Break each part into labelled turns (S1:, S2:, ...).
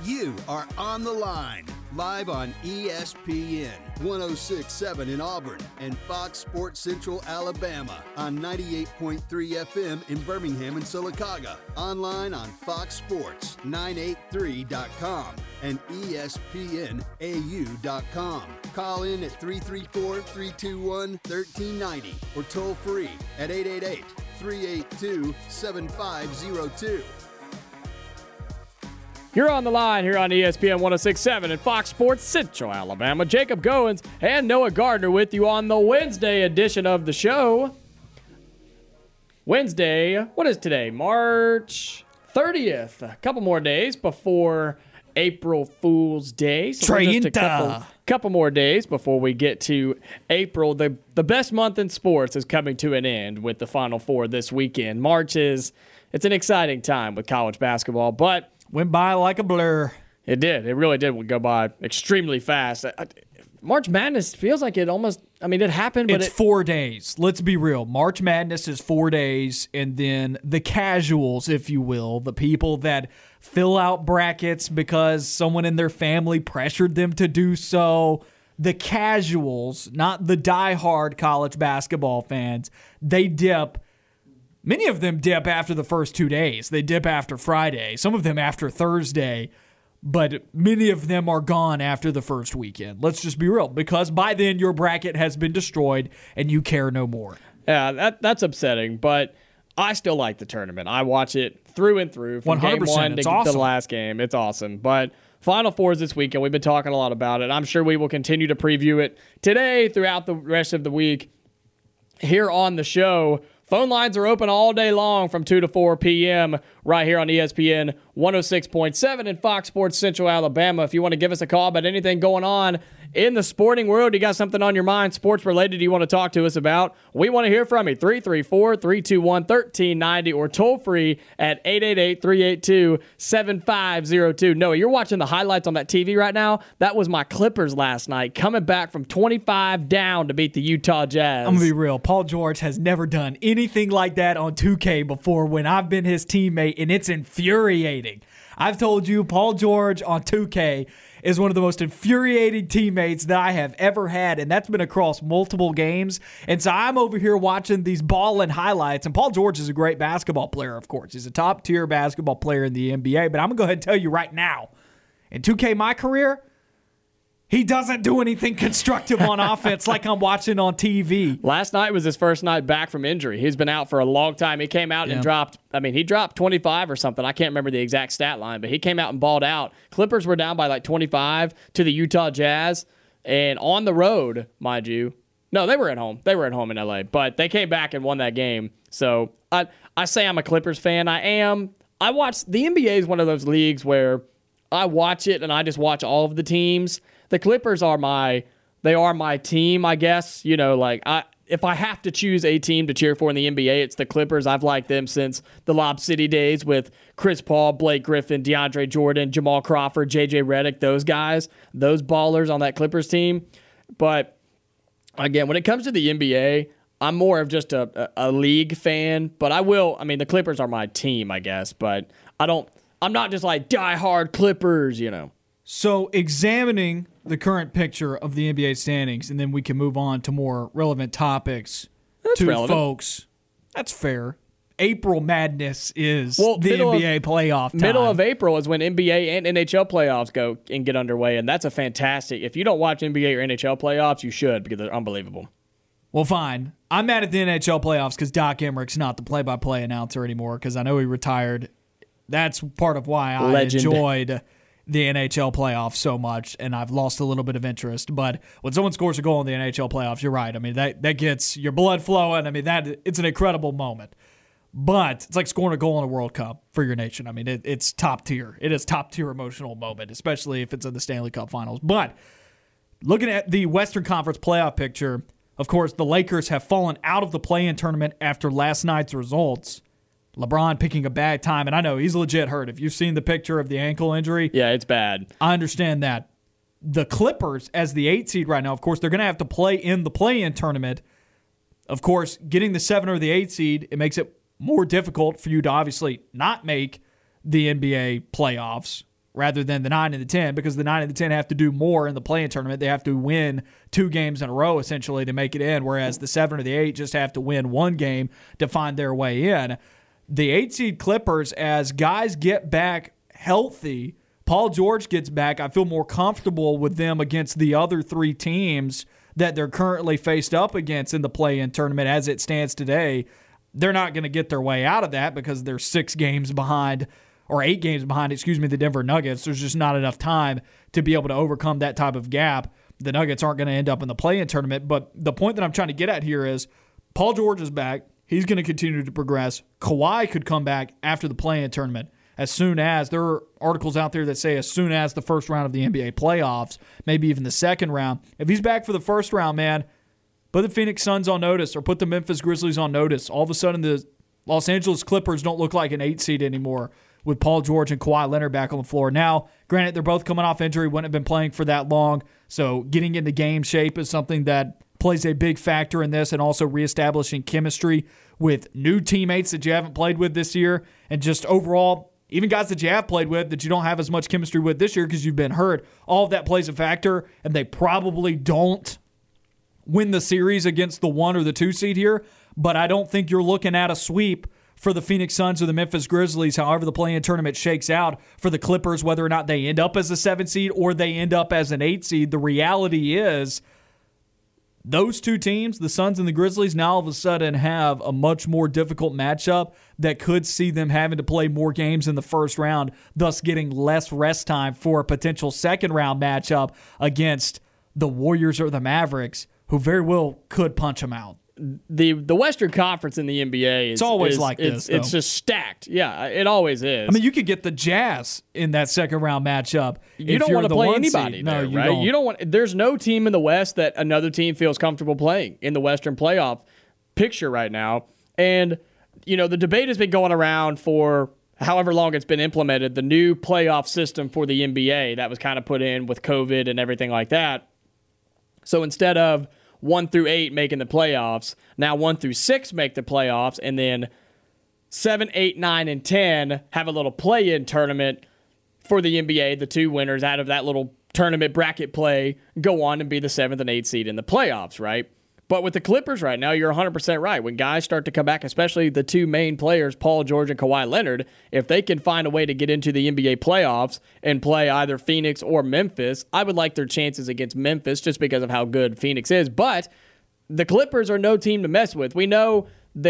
S1: You are on the line, live on ESPN 106.7 in Auburn and Fox Sports Central Alabama on 98.3 FM in Birmingham and Sylacauga. Online on foxsports983.com and ESPNAU.com. Call in at 334-321-1390 or toll free at 888-382-7502.
S2: You're on the line here on ESPN 106.7 and Fox Sports Central Alabama. Jacob Goins and Noah Gardner with you on the Wednesday edition of the show. Wednesday, what is today? March 30th. A couple more days before April Fool's Day. So just a couple more days before we get to April. The best month in sports is coming to an end with the Final Four this weekend. It's an exciting time with college basketball, but
S3: went by like a blur.
S2: It did. It really did go by extremely fast. March Madness feels like it happened, but
S3: it's 4 days. Let's be real. March Madness is 4 days, and then the casuals, if you will, the people that fill out brackets because someone in their family pressured them to do so, the casuals, not the diehard college basketball fans, they dip. Many of them dip after the first 2 days. They dip after Friday, some of them after Thursday, but many of them are gone after the first weekend. Let's just be real, because by then your bracket has been destroyed and you care no more.
S2: Yeah, that's upsetting, but I still like the tournament. I watch it through and through from
S3: 100%,
S2: game one to
S3: awesome.
S2: the last game. It's awesome. But Final Four is this weekend. We've been talking a lot about it. I'm sure we will continue to preview it today throughout the rest of the week here on the show. Phone lines are open all day long from 2 to 4 p.m. right here on ESPN 106.7 and Fox Sports Central Alabama. If you want to give us a call about anything going on in the sporting world, you got something on your mind, sports related you want to talk to us about, we want to hear from you. 334-321-1390 or toll free at 888-382-7502. Noah, you're watching the highlights on that TV right now. That was my Clippers last night, coming back from 25 down to beat the Utah Jazz.
S3: I'm going to be real. Paul George has never done anything like that on 2K before when I've been his teammate, and it's infuriating. I've told you, Paul George on 2K is one of the most infuriating teammates that I have ever had, and that's been across multiple games. And so I'm over here watching these ball-in highlights, and Paul George is a great basketball player, of course. He's a top-tier basketball player in the NBA, but I'm going to go ahead and tell you right now, in 2K my career, he doesn't do anything constructive on offense like I'm watching on TV.
S2: Last night was his first night back from injury. He's been out for a long time. He came out and dropped 25 or something. I can't remember the exact stat line, but he came out and balled out. Clippers were down by like 25 to the Utah Jazz, and on the road, mind you. No, they were at home. They were at home in LA, but they came back and won that game. So I say I'm a Clippers fan. I am. I watch the NBA is one of those leagues where I watch it and I just watch all of the teams. The Clippers are my team, I guess. You know, like if I have to choose a team to cheer for in the NBA, it's the Clippers. I've liked them since the Lob City days with Chris Paul, Blake Griffin, DeAndre Jordan, Jamal Crawford, JJ Redick, those guys, those ballers on that Clippers team. But again, when it comes to the NBA, I'm more of just a league fan. But the Clippers are my team, I guess. But I'm not just like diehard Clippers, you know.
S3: So examining the current picture of the NBA standings, and then we can move on to more relevant topics folks. That's fair. April Madness is the NBA playoff time.
S2: Middle of April is when NBA and NHL playoffs go and get underway, and that's a fantastic. If you don't watch NBA or NHL playoffs, you should because they're unbelievable.
S3: Well, fine. I'm mad at the NHL playoffs because Doc Emmerich's not the play-by-play announcer anymore because I know he retired. That's part of why I enjoyed the NHL playoffs so much, and I've lost a little bit of interest. But when someone scores a goal in the NHL playoffs, you're right. I mean, that gets your blood flowing. I mean, it's an incredible moment. But it's like scoring a goal in a World Cup for your nation. I mean, it's top tier. It is top-tier emotional moment, especially if it's in the Stanley Cup Finals. But looking at the Western Conference playoff picture, of course, the Lakers have fallen out of the play-in tournament after last night's results. LeBron picking a bad time, and I know he's legit hurt. If you've seen the picture of the ankle injury,
S2: yeah, it's bad.
S3: I understand that. The Clippers, as the 8 seed right now, of course, they're going to have to play in the play-in tournament. Of course, getting the 7 or the 8 seed, it makes it more difficult for you to obviously not make the NBA playoffs. rather than the 9 and the 10, because the 9 and the 10 have to do more in the play-in tournament. They have to win 2 games in a row, essentially, to make it in, whereas the 7 or the 8 just have to win 1 game to find their way in. The 8-seed Clippers, as guys get back healthy, Paul George gets back, I feel more comfortable with them against the other 3 teams that they're currently faced up against in the play-in tournament as it stands today. They're not going to get their way out of that because they're 6 games behind, or 8 games behind, the Denver Nuggets. There's just not enough time to be able to overcome that type of gap. The Nuggets aren't going to end up in the play-in tournament. But the point that I'm trying to get at here is Paul George is back. He's going to continue to progress. Kawhi could come back after the play-in tournament as soon as, there are articles out there that say as soon as the first round of the NBA playoffs, maybe even the second round. If he's back for the first round, man, put the Phoenix Suns on notice or put the Memphis Grizzlies on notice. All of a sudden, the Los Angeles Clippers don't look like an 8 seed anymore with Paul George and Kawhi Leonard back on the floor. Now, granted, they're both coming off injury, wouldn't have been playing for that long, so getting into game shape is something that plays a big factor in this, and also reestablishing chemistry with new teammates that you haven't played with this year, and just overall, even guys that you have played with that you don't have as much chemistry with this year because you've been hurt. All of that plays a factor, and they probably don't win the series against the 1 or the 2 seed here, but I don't think you're looking at a sweep for the Phoenix Suns or the Memphis Grizzlies, however the play-in tournament shakes out. For the Clippers, whether or not they end up as a 7 seed or they end up as an 8 seed, the reality is those 2 teams, the Suns and the Grizzlies, now all of a sudden have a much more difficult matchup that could see them having to play more games in the first round, thus getting less rest time for a potential second-round matchup against the Warriors or the Mavericks, who very well could punch them out.
S2: The Western Conference in the NBA
S3: it's always like this.
S2: It's just stacked. Yeah, it always is.
S3: I mean, you could get the Jazz in that second round matchup.
S2: You don't want to play anybody there,
S3: no,
S2: right? You don't want. There's no team in the West that another team feels comfortable playing in the Western playoff picture right now. And the debate has been going around for however long it's been implemented. The new playoff system for the NBA that was kind of put in with COVID and everything like that. So instead of 1 through 8 making the playoffs, now 1 through 6 make the playoffs, and then 7, 8, 9, and 10 have a little play-in tournament for the NBA. The 2 winners out of that little tournament bracket play go on and be the 7th and 8th seed in the playoffs, right? But with the Clippers right now, you're 100% right. When guys start to come back, especially the 2 main players, Paul George and Kawhi Leonard, if they can find a way to get into the NBA playoffs and play either Phoenix or Memphis, I would like their chances against Memphis just because of how good Phoenix is. But the Clippers are no team to mess with. We know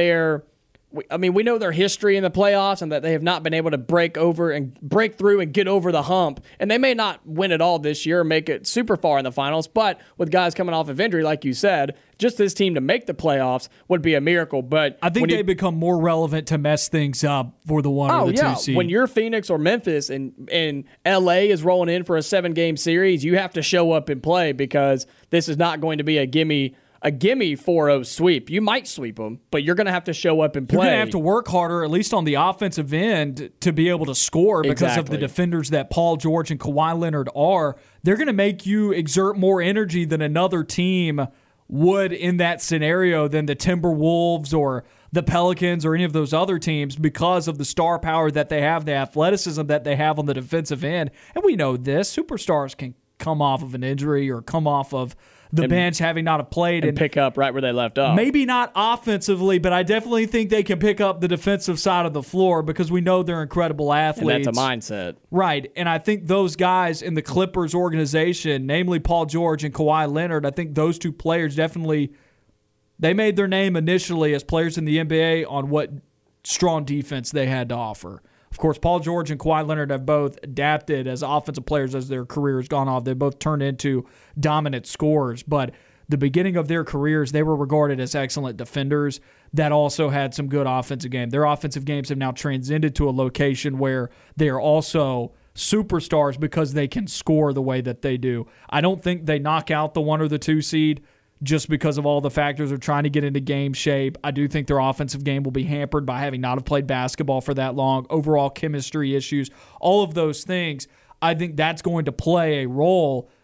S2: we know their history in the playoffs and that they have not been able to break through and get over the hump. And they may not win it all this year or make it super far in the finals, but with guys coming off of injury, like you said, just this team to make the playoffs would be a miracle. But
S3: I think they become more relevant to mess things up for the 1 or the 2 seed.
S2: When you're Phoenix or Memphis and LA is rolling in for a 7-game series, you have to show up and play, because this is not going to be a gimme 4-0 sweep. You might sweep them, but you're going to have to show up and play.
S3: You're going to have to work harder, at least on the offensive end, to be able to score because of the defenders that Paul George and Kawhi Leonard are. They're going to make you exert more energy than another team would in that scenario than the Timberwolves or the Pelicans or any of those other teams, because of the star power that they have, the athleticism that they have on the defensive end. And we know this. Superstars can come off of an injury or come off of the bench having not have played
S2: and pick up right where they left off.
S3: Maybe not offensively, but I definitely think they can pick up the defensive side of the floor because we know they're incredible athletes.
S2: And that's a mindset.
S3: Right. And I think those guys in the Clippers organization, namely Paul George and Kawhi Leonard, I think those 2 players definitely, they made their name initially as players in the NBA on what strong defense they had to offer. Of course, Paul George and Kawhi Leonard have both adapted as offensive players as their careers gone off. They've both turned into dominant scorers, but the beginning of their careers, they were regarded as excellent defenders that also had some good offensive game. Their offensive games have now transcended to a location where they are also superstars because they can score the way that they do. I don't think they knock out the 1 or the 2 seed just because of all the factors of trying to get into game shape. I do think their offensive game will be hampered by having not have played basketball for that long, overall chemistry issues, all of those things. I think that's going to play a role,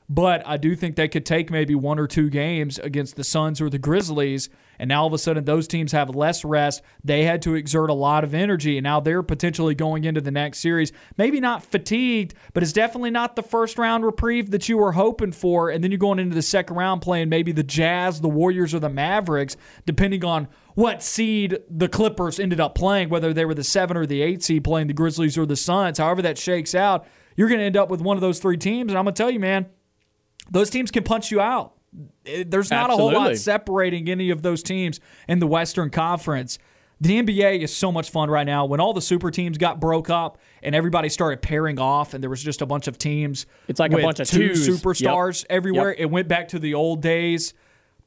S3: But I do think they could take maybe 1 or 2 games against the Suns or the Grizzlies, and now all of a sudden those teams have less rest. They had to exert a lot of energy, and now they're potentially going into the next series. Maybe not fatigued, but it's definitely not the first-round reprieve that you were hoping for, and then you're going into the second round playing maybe the Jazz, the Warriors, or the Mavericks, depending on what seed the Clippers ended up playing, whether they were the 7 or the 8 seed playing the Grizzlies or the Suns. However that shakes out, you're going to end up with one of those 3 teams, and I'm going to tell you, man, those teams can punch you out. There's not a whole lot separating any of those teams in the Western Conference. The NBA is so much fun right now. When all the super teams got broke up and everybody started pairing off and there was just a bunch of teams,
S2: it's like a bunch of
S3: 2 superstars everywhere. It went back to the old days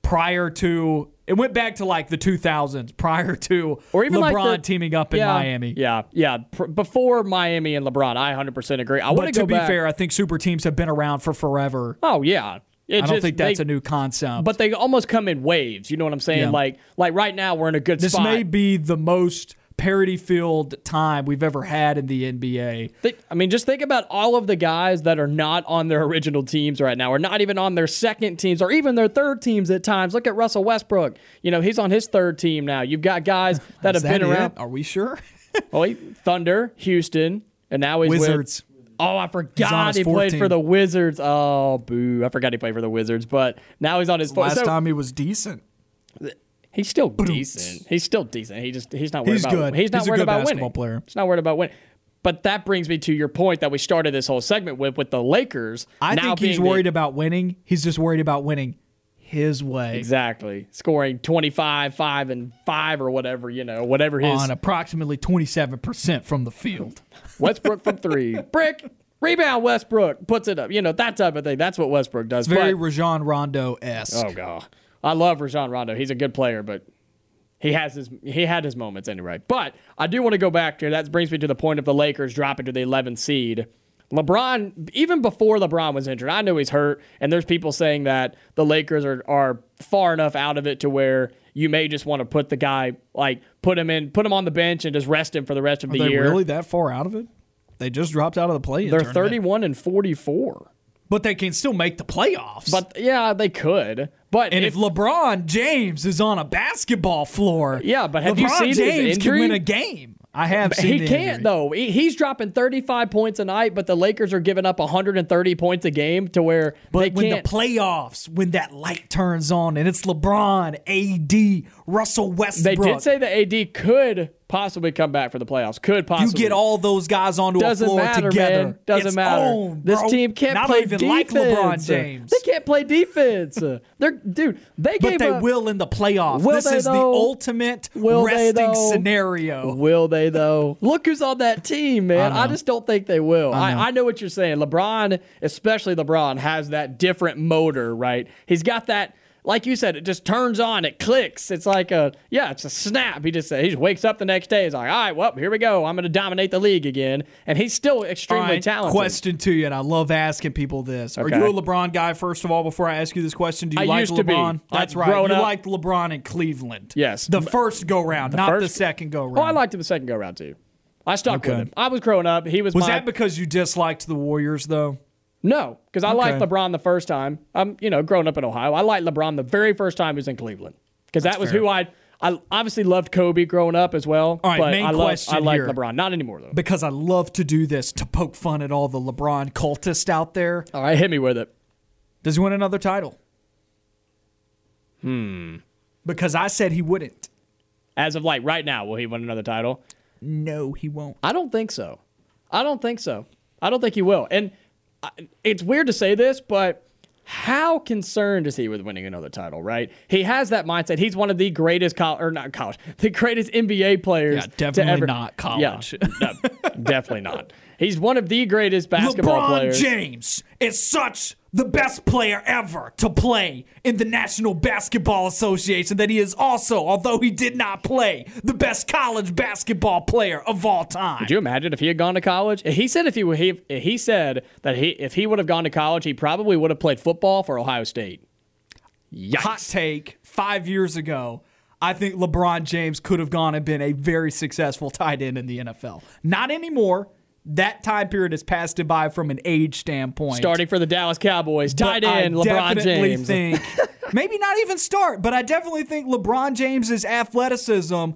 S3: it went back to like the 2000s prior to
S2: or even
S3: LeBron
S2: like
S3: teaming up in Miami.
S2: Yeah. Before Miami and LeBron, I 100% agree.
S3: But to be fair, I think super teams have been around for forever.
S2: Oh, yeah.
S3: I don't think that's a new concept.
S2: But they almost come in waves. You know what I'm saying? Yeah. Like right now, we're in a good spot.
S3: This may be the most parity-filled time we've ever had in the NBA.
S2: Just think about all of the guys that are not on their original teams right now, or not even on their second teams, or even their third teams at times. Look at Russell Westbrook. He's on his third team now. You've got guys that have been around.
S3: Are we sure?
S2: Thunder, Houston, and now he's
S3: Wizards.
S2: I forgot he played for the Wizards. Oh, boo. I forgot he played for the Wizards, but now he's on his
S3: fourth. Last time he was decent.
S2: He's still decent. He's still decent. He's not worried about
S3: good.
S2: He's not worried about winning.
S3: Player.
S2: He's not worried about winning. But that brings me to your point that we started this whole segment with the Lakers.
S3: I think he's worried about winning. He's just worried about winning his way.
S2: Exactly. Scoring 25, 5, and 5 or whatever, whatever his.
S3: On approximately 27% from the field.
S2: Westbrook from 3. Brick. Rebound, Westbrook. Puts it up. That type of thing. That's what Westbrook does.
S3: It's very Rajon Rondo-esque.
S2: Oh, God. I love Rajon Rondo. He's a good player, but he had his moments anyway. But I do want to go back to that. Brings me to the point of the Lakers dropping to the 11th seed. LeBron, even before LeBron was injured, I know he's hurt, and there's people saying that the Lakers are far enough out of it to where you may just want to put the guy, put him on the bench and just rest him for the rest of the year.
S3: Are they really that far out of it? They just dropped out of the play-in
S2: tournament. They're 31-44.
S3: But they can still make the playoffs.
S2: But yeah, they could. But
S3: if LeBron James is on a basketball floor,
S2: but have you seen
S3: LeBron James
S2: his injury?
S3: can win a game. I have seen.
S2: He can't though. He's dropping 35 points a night, but the Lakers are giving up 130 points a game to where they can't.
S3: But when the playoffs, when that light turns on and it's LeBron, AD, Russell Westbrook,
S2: they did say that AD could possibly come back for the playoffs. Could possibly.
S3: You get all those guys onto a floor together.
S2: Man. Doesn't matter.
S3: On,
S2: this team can't play
S3: even
S2: defense.
S3: Like LeBron James.
S2: They can't play defense. They
S3: will in the playoffs. This is the ultimate resting scenario.
S2: Will they though? Look who's on that team, man. I just don't think they will. I know what you're saying. LeBron, especially LeBron, has that different motor, right? He's got that. Like you said, it just turns on, it clicks. It's like it's a snap. He just wakes up the next day. He's like, all right, well, here we go. I'm going to dominate the league again. And he's still extremely talented.
S3: Question to you, and I love asking people this. Okay. Are you a LeBron guy, first of all, before I ask you this question? Do you like LeBron? That's right. You liked LeBron in Cleveland.
S2: Yes.
S3: The first go-round, not the second go-round.
S2: Oh, I liked him the second go-round, too. I stuck with him. I was growing up. Was
S3: that because you disliked the Warriors, though?
S2: No, because I liked LeBron the first time. I'm, growing up in Ohio. I liked LeBron the very first time he was in Cleveland because that was who I obviously loved Kobe growing up as well.
S3: All right,
S2: but
S3: main question
S2: I like
S3: here.
S2: LeBron. Not anymore, though.
S3: Because I love to do this to poke fun at all the LeBron cultists out there.
S2: All right, hit me with it.
S3: Does he win another title? Because I said he wouldn't.
S2: As of right now, will he win another title?
S3: No, he won't.
S2: I don't think so. I don't think he will. And it's weird to say this, but how concerned is he with winning another title, right? He has that mindset. He's one of the greatest the greatest NBA players.
S3: Yeah, definitely not college.
S2: Yeah, no, definitely not. He's one of the greatest basketball players.
S3: LeBron James is the best player ever to play in the National Basketball Association, that he is also, although he did not play, the best college basketball player of all time.
S2: Could you imagine if he had gone to college? He said if he would have gone to college, he probably would have played football for Ohio State. Yikes.
S3: Hot take, 5 years ago, I think LeBron James could have gone and been a very successful tight end in the NFL. Not anymore. That time period has passed him by from an age standpoint.
S2: Starting for the Dallas Cowboys, tight end LeBron James.
S3: Think, maybe not even start, but I definitely think LeBron James's athleticism,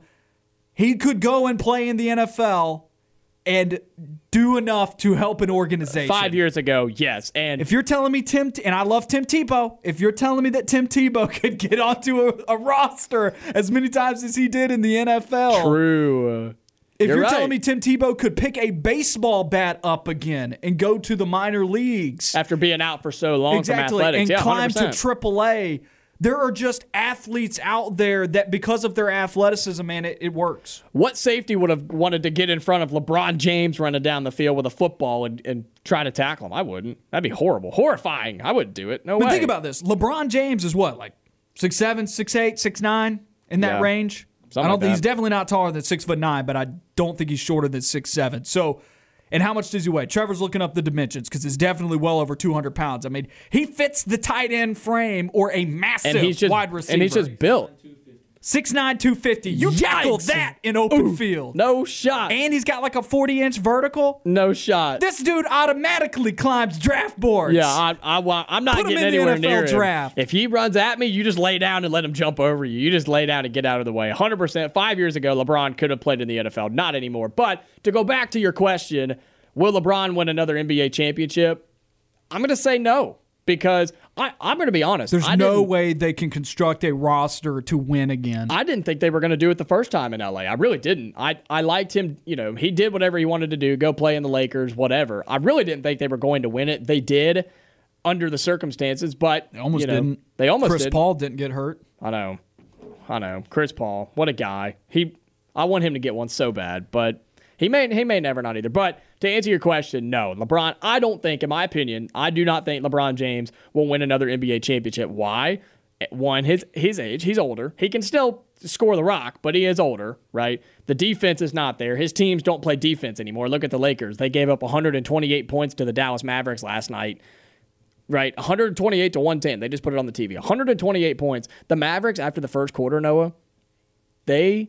S3: he could go and play in the NFL and do enough to help an organization.
S2: 5 years ago, yes. And
S3: if you're telling me and I love Tim Tebow, if you're telling me that Tim Tebow could get onto a roster as many times as he did in the NFL.
S2: True.
S3: If you're telling me Tim Tebow could pick a baseball bat up again and go to the minor leagues.
S2: After being out for so long from athletics.
S3: And climb
S2: 100%.
S3: to AAA. There are just athletes out there that because of their athleticism, man, it works.
S2: What safety would have wanted to get in front of LeBron James running down the field with a football and try to tackle him? I wouldn't. That'd be horrible. Horrifying. I wouldn't do it. No way.
S3: But think about this. LeBron James is what, like 6'7", 6'8", 6'9", in that range? I don't think he's definitely not taller than 6'9", but I don't think he's shorter than 6'7". So, and how much does he weigh? Trevor's looking up the dimensions because it's definitely well over 200 pounds. I mean, he fits the tight end frame or a massive wide receiver.
S2: And he's just built.
S3: 6'9", 250. You tackle that in open field.
S2: No shot.
S3: And he's got like a 40-inch vertical.
S2: No shot.
S3: This dude automatically climbs draft boards.
S2: Yeah, I'm not getting anywhere near
S3: draft.
S2: If he runs at me, you just lay down and let him jump over you. You just lay down and get out of the way. 100%. 5 years ago, LeBron could have played in the NFL. Not anymore. But to go back to your question, will LeBron win another NBA championship? I'm going to say no. Because I'm going to be honest.
S3: There's no way they can construct a roster to win again.
S2: I didn't think they were going to do it the first time in LA. I really didn't. I liked him. You know, he did whatever he wanted to do, go play in the Lakers, whatever. I really didn't think they were going to win it. They did under the circumstances, but
S3: they almost didn't.
S2: They almost
S3: Chris
S2: did.
S3: Paul didn't get hurt.
S2: I know. Chris Paul, what a guy. I want him to get one so bad, but he may never not either. But to answer your question, no. LeBron, I don't think, in my opinion, I do not think LeBron James will win another NBA championship. Why? One, his age. He's older. He can still score the rock, but he is older, right? The defense is not there. His teams don't play defense anymore. Look at the Lakers. They gave up 128 points to the Dallas Mavericks last night. Right? 128 to 110. They just put it on the TV. 128 points. The Mavericks, after the first quarter, Noah, I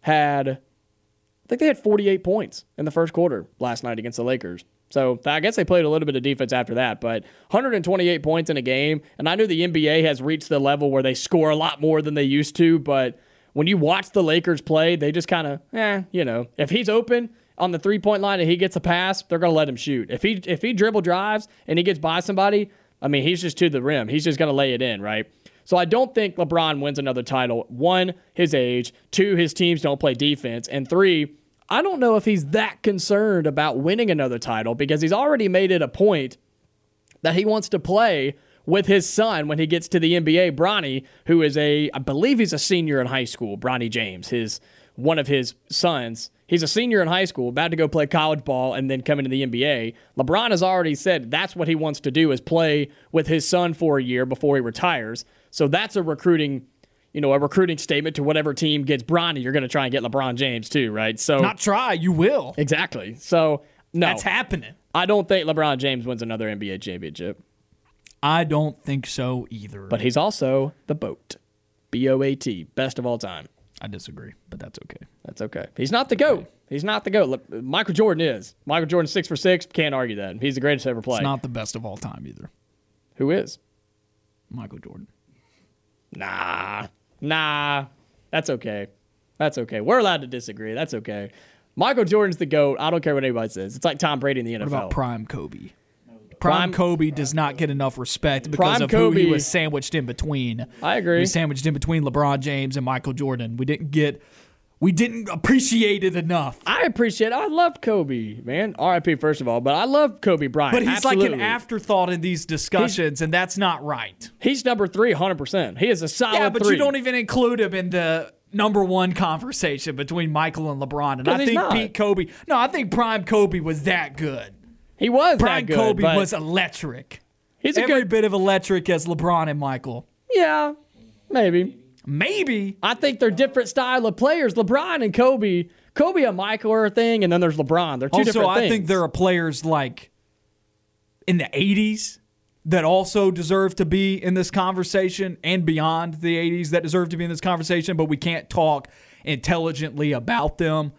S2: think they had 48 points in the first quarter last night against the Lakers. So I guess they played a little bit of defense after that, but 128 points in a game. And I know the NBA has reached the level where they score a lot more than they used to, but when you watch the Lakers play, they just kind of, if he's open on the three-point line and he gets a pass, they're going to let him shoot. If he dribble drives and he gets by somebody, I mean, he's just to the rim. He's just going to lay it in, right? So I don't think LeBron wins another title. 1, his age. 2, his teams don't play defense. And 3, I don't know if he's that concerned about winning another title because he's already made it a point that he wants to play with his son when he gets to the NBA, Bronny, who is I believe he's a senior in high school, Bronny James, one of his sons. He's a senior in high school, about to go play college ball and then come into the NBA. LeBron has already said that's what he wants to do is play with his son for a year before he retires. So that's a recruiting statement to whatever team gets Bronny. You're going to try and get LeBron James too, right? So
S3: not try, you will.
S2: Exactly. So no,
S3: that's happening.
S2: I don't think LeBron James wins another NBA championship.
S3: I don't think so either.
S2: But he's also the GOAT. B-O-A-T. Best of all time.
S3: I disagree, but that's okay.
S2: That's okay. He's not the GOAT. He's not the GOAT. Michael Jordan is. Michael Jordan 6 for 6. Can't argue that. He's the greatest to ever play.
S3: It's not the best of all time either.
S2: Who is?
S3: Michael Jordan.
S2: Nah. That's okay. We're allowed to disagree. That's okay. Michael Jordan's the GOAT. I don't care what anybody says. It's like Tom Brady in the NFL.
S3: What about Prime Kobe? Prime Kobe does not get enough respect because of who he was sandwiched in between.
S2: I agree.
S3: He was sandwiched in between LeBron James and Michael Jordan. We didn't appreciate it enough.
S2: I love Kobe, man. R.I.P. first of all, but I love Kobe Bryant.
S3: But he's like an afterthought in these discussions, and that's not right.
S2: He's number 3, 100%. He is a solid 3.
S3: Yeah, but you don't even include him in the number 1 conversation between Michael and LeBron. And I think Prime Kobe was that good.
S2: He was
S3: Prime
S2: that good.
S3: Kobe was electric.
S2: He's
S3: every bit of electric as LeBron and Michael.
S2: Yeah, maybe.
S3: I
S2: think they're different style of players. LeBron and Kobe and Michael are a thing, and then there's LeBron. They're two different things.
S3: Also, I think there are players like in the 80s that also deserve to be in this conversation and beyond the 80s that deserve to be in this conversation, but we can't talk intelligently about them.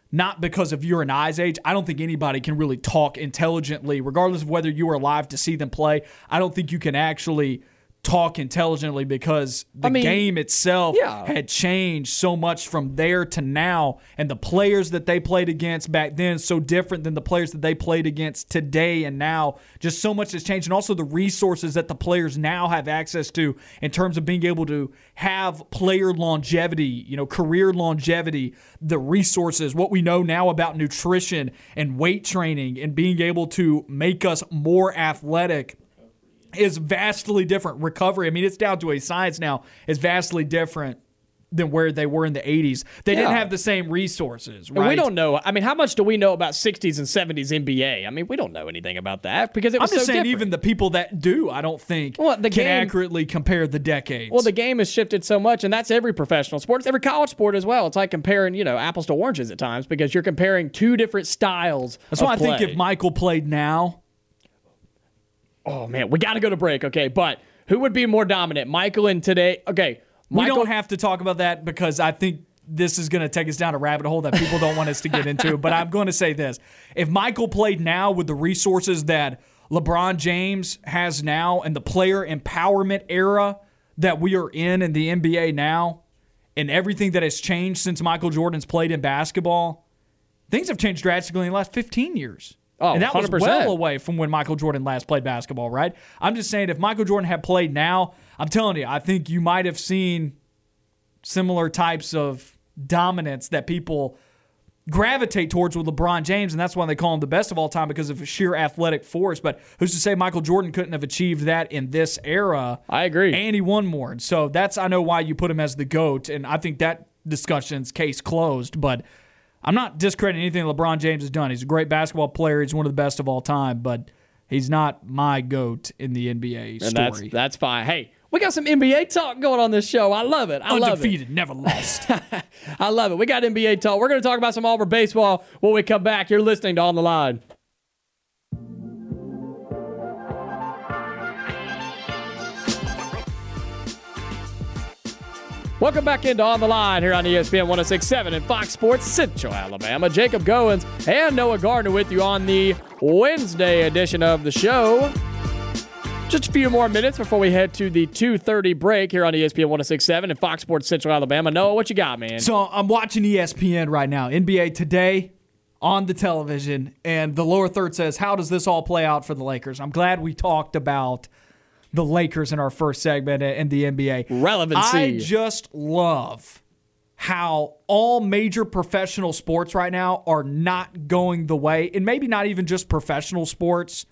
S3: not because of your and I's age. I don't think anybody can really talk intelligently, regardless of whether you were alive to see them play. I don't think you can actually talk intelligently because the game itself had changed so much from there to now, and the players that they played against back then so different than the players that they played against today and now. Just so much has changed, and also the resources that the players now have access to in terms of being able to have player longevity, career longevity, the resources, what we know now about nutrition and weight training and being able to make us more athletic is vastly different. Recovery, it's down to a science now, is vastly different than where they were in the 80s. They didn't have the same resources, right?
S2: And we don't know. How much do we know about 60s and 70s NBA? We don't know anything about that because it was so different. I'm just saying
S3: even the people that do, I don't think can accurately compare the decades.
S2: Well, the game has shifted so much, and that's every professional sport. It's every college sport as well. It's like comparing, apples to oranges at times because you're comparing two different styles
S3: That's why I think if Michael played now,
S2: oh, man, we got to go to break, okay? But who would be more dominant, Michael in today? Okay, Michael,
S3: we don't have to talk about that because I think this is going to take us down a rabbit hole that people don't want us to get into. But I'm going to say this. If Michael played now with the resources that LeBron James has now and the player empowerment era that we are in the NBA now and everything that has changed since Michael Jordan's played in basketball, things have changed drastically in the last 15 years.
S2: Oh,
S3: and that
S2: 100%.
S3: was well away from when Michael Jordan last played basketball, right? I'm just saying if Michael Jordan had played now, I'm telling you, I think you might have seen similar types of dominance that people gravitate towards with LeBron James, and that's why they call him the best of all time because of sheer athletic force. But who's to say Michael Jordan couldn't have achieved that in this era?
S2: I agree.
S3: And he won more. And so I know why you put him as the GOAT, and I think that discussion's case closed, but I'm not discrediting anything LeBron James has done. He's a great basketball player. He's one of the best of all time, but he's not my GOAT in the NBA story.
S2: And that's fine. Hey, we got some NBA talk going on this show. I love it.
S3: Undefeated, never lost.
S2: I love it. We got NBA talk. We're going to talk about some Auburn baseball when we come back. You're listening to On the Line. Welcome back into On the Line here on ESPN 106.7 and Fox Sports Central Alabama. Jacob Goins and Noah Gardner with you on the Wednesday edition of the show. Just a few more minutes before we head to the 2:30 break here on ESPN 106.7 and Fox Sports Central Alabama. Noah, what you got, man?
S3: So I'm watching ESPN right now, NBA Today on the television, and the lower third says, how does this all play out for the Lakers? I'm glad we talked about the Lakers in our first segment in the NBA.
S2: Relevancy.
S3: I just love how all major professional sports right now are not going the way, and maybe not even just professional sports,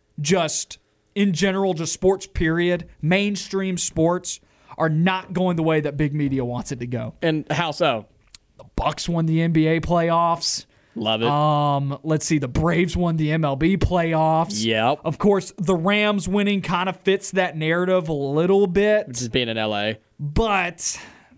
S3: just in general, just sports period, mainstream sports are not going the way that big media wants it to go.
S2: And how so?
S3: The Bucks won the NBA playoffs.
S2: Love it.
S3: Let's see. The Braves won the MLB playoffs.
S2: Yep.
S3: Of course, the Rams winning kind of fits that narrative a little bit.
S2: Just being in LA.
S3: But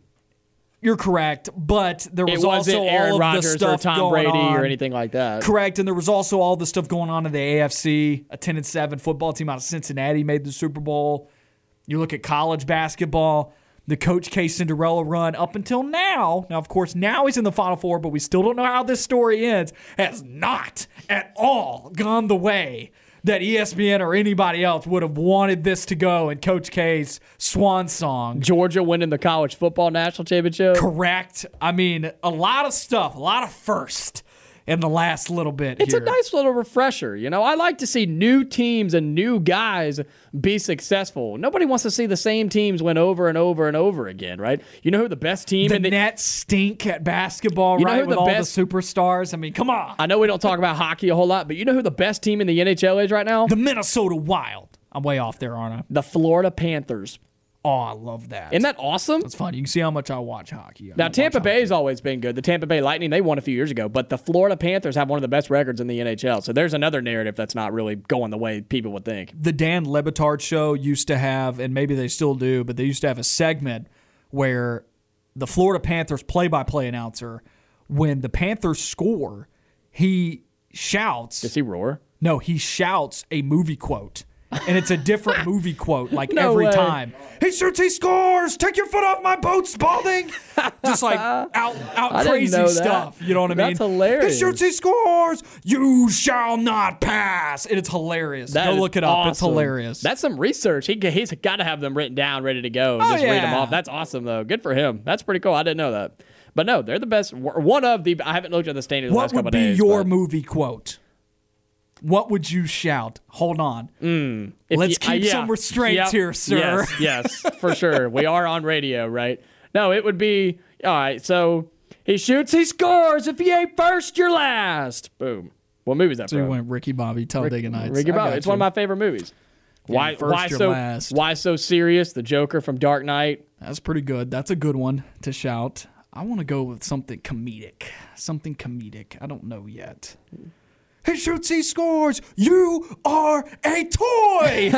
S3: you're correct. But there was
S2: also
S3: Aaron
S2: all
S3: Rodgers
S2: of the stuff
S3: or Tom
S2: going
S3: Brady
S2: on. Or anything like that.
S3: Correct. And there was also all the stuff going on in the AFC. A 10-7 football team out of Cincinnati made the Super Bowl. You look at college basketball. The Coach K Cinderella run up until now. Now, of course, now he's in the Final Four, but we still don't know how this story ends. Has not at all gone the way that ESPN or anybody else would have wanted this to go in Coach K's swan song.
S2: Georgia winning the college football national championship.
S3: Correct. A lot of stuff, a lot of first in the last little bit
S2: It's
S3: here.
S2: a nice little refresher. I like to see new teams and new guys be successful. Nobody wants to see the same teams win over and over and over again, right? You know who the best team
S3: the
S2: in the
S3: Nets stink at basketball, right? With all the superstars. Come on.
S2: I know we don't talk about hockey a whole lot, but you know who the best team in the NHL is right now?
S3: The Minnesota Wild. I'm way off there, aren't I?
S2: The Florida Panthers.
S3: Oh, I love that.
S2: Isn't that awesome?
S3: That's fun. You can see how much I watch hockey.
S2: Now, Tampa Bay's always been good. The Tampa Bay Lightning, they won a few years ago, but the Florida Panthers have one of the best records in the NHL. So there's another narrative that's not really going the way people would think.
S3: The Dan Le Batard show used to have, and maybe they still do, but they used to have a segment where the Florida Panthers play-by-play announcer, when the Panthers score, he shouts.
S2: Does he roar?
S3: No, he shouts a movie quote and it's a different movie quote
S2: No
S3: every
S2: way.
S3: time. He shoots, he scores. Take your foot off my boat, Spalding. Just out
S2: didn't
S3: crazy
S2: know that.
S3: stuff. You know what I mean?
S2: That's hilarious.
S3: He shoots, he scores. You shall not pass. And it's hilarious.
S2: That
S3: Go
S2: is
S3: look it up.
S2: awesome.
S3: It's hilarious.
S2: That's some research. He's got to have them written down, ready to go, and
S3: Oh,
S2: just read them
S3: yeah.
S2: off. That's awesome, though. Good for him. That's pretty cool. I didn't know that. But no, they're the best. One of the. I haven't looked at the standings the
S3: What
S2: last couple
S3: would
S2: of
S3: be
S2: days.
S3: your
S2: but
S3: movie quote? What would you shout? Hold on.
S2: if
S3: Let's
S2: you-
S3: keep
S2: yeah.
S3: some restraints
S2: Yep.
S3: here, sir.
S2: Yes, for sure. We are on radio, right? No, it would be all right. So he shoots, he scores. If you ain't first, you're last. Boom. What movie is that
S3: So you
S2: from?
S3: went Ricky Bobby, Talladega Nights.
S2: Ricky
S3: I
S2: Bobby.
S3: got
S2: It's one of
S3: you.
S2: my favorite movies. Why?
S3: first,
S2: Why
S3: you're
S2: so?
S3: last.
S2: Why so serious? The Joker from Dark Knight.
S3: That's pretty good. That's a good one to shout. I want to go with something comedic. Something comedic. I don't know yet. He shoots, he scores. You are a toy.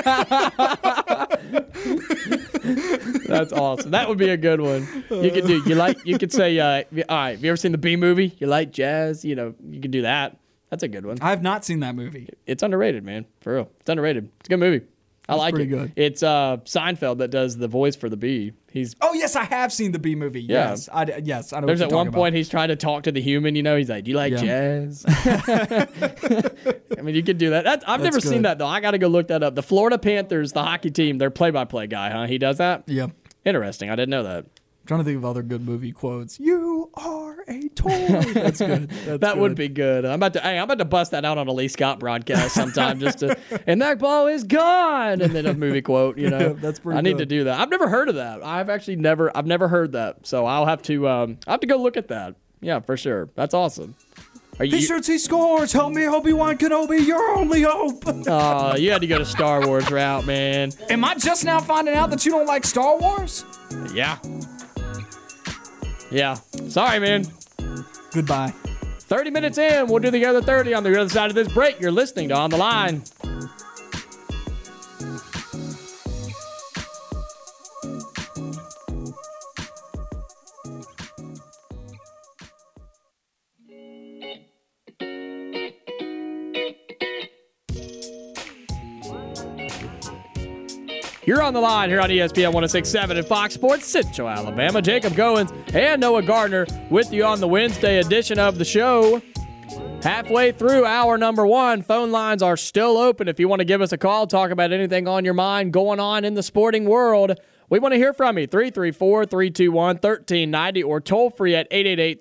S2: That's awesome. That would be a good one. You could do. You could say. All right. Have you ever seen the Bee Movie? You like jazz? You could do that. That's a good one.
S3: I have not seen that movie.
S2: It's underrated, man. For real. It's underrated. It's a good movie. I like
S3: pretty
S2: it.
S3: good.
S2: It's Seinfeld that does the voice for the bee. He's
S3: Oh yes, I have seen the Bee Movie.
S2: Yeah.
S3: Yes, I know.
S2: there's
S3: what you're
S2: at one
S3: talking
S2: point he's trying to talk to the human. He's like, "Do you like
S3: Yeah.
S2: jazz?" I mean, you could do that. I've never seen
S3: good.
S2: that though. I got to go look that up. The Florida Panthers, the hockey team, their play-by-play guy, huh? He does that.
S3: Yeah.
S2: Interesting. I didn't know that.
S3: Trying to think of other good movie quotes. You are a toy. That's good.
S2: That would be good. I'm about to bust that out on a Lee Scott broadcast sometime and that ball is gone, and then a movie quote.
S3: That's pretty
S2: I need to
S3: good.
S2: do that. I've never heard of that. I've never heard that. So I'll have to go look at that. Yeah, for sure. That's awesome. Are
S3: He
S2: you?
S3: shoots, he scores. Help me, Obi-Wan Kenobi. Your only hope.
S2: You had to go to Star Wars route, man.
S3: Am I just now finding out that you don't like Star Wars?
S2: Yeah. Yeah. Sorry, man.
S3: Goodbye.
S2: 30 minutes in. We'll do the other 30 on the other side of this break. You're listening to On the Line. You're on the line here on ESPN 106.7 and Fox Sports Central Alabama. Jacob Goins and Noah Gardner with you on the Wednesday edition of the show. Halfway through hour number one, phone lines are still open. If you want to give us a call, talk about anything on your mind going on in the sporting world, we want to hear from you. 334-321-1390 or toll free at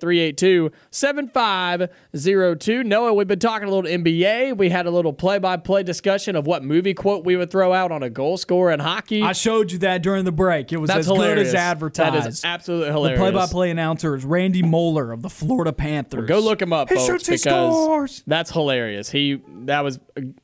S2: 888-382-7502. Noah, we've been talking a little NBA. We had a little play-by-play discussion of what movie quote we would throw out on a goal scorer in hockey.
S3: I showed you that during the break. It was
S2: That's
S3: as
S2: hilarious.
S3: good as advertised.
S2: That is absolutely hilarious.
S3: The play-by-play announcer is Randy Moeller of the Florida Panthers.
S2: Go look him up,
S3: He
S2: folks,
S3: shoots, he
S2: because
S3: scores.
S2: that's hilarious. It was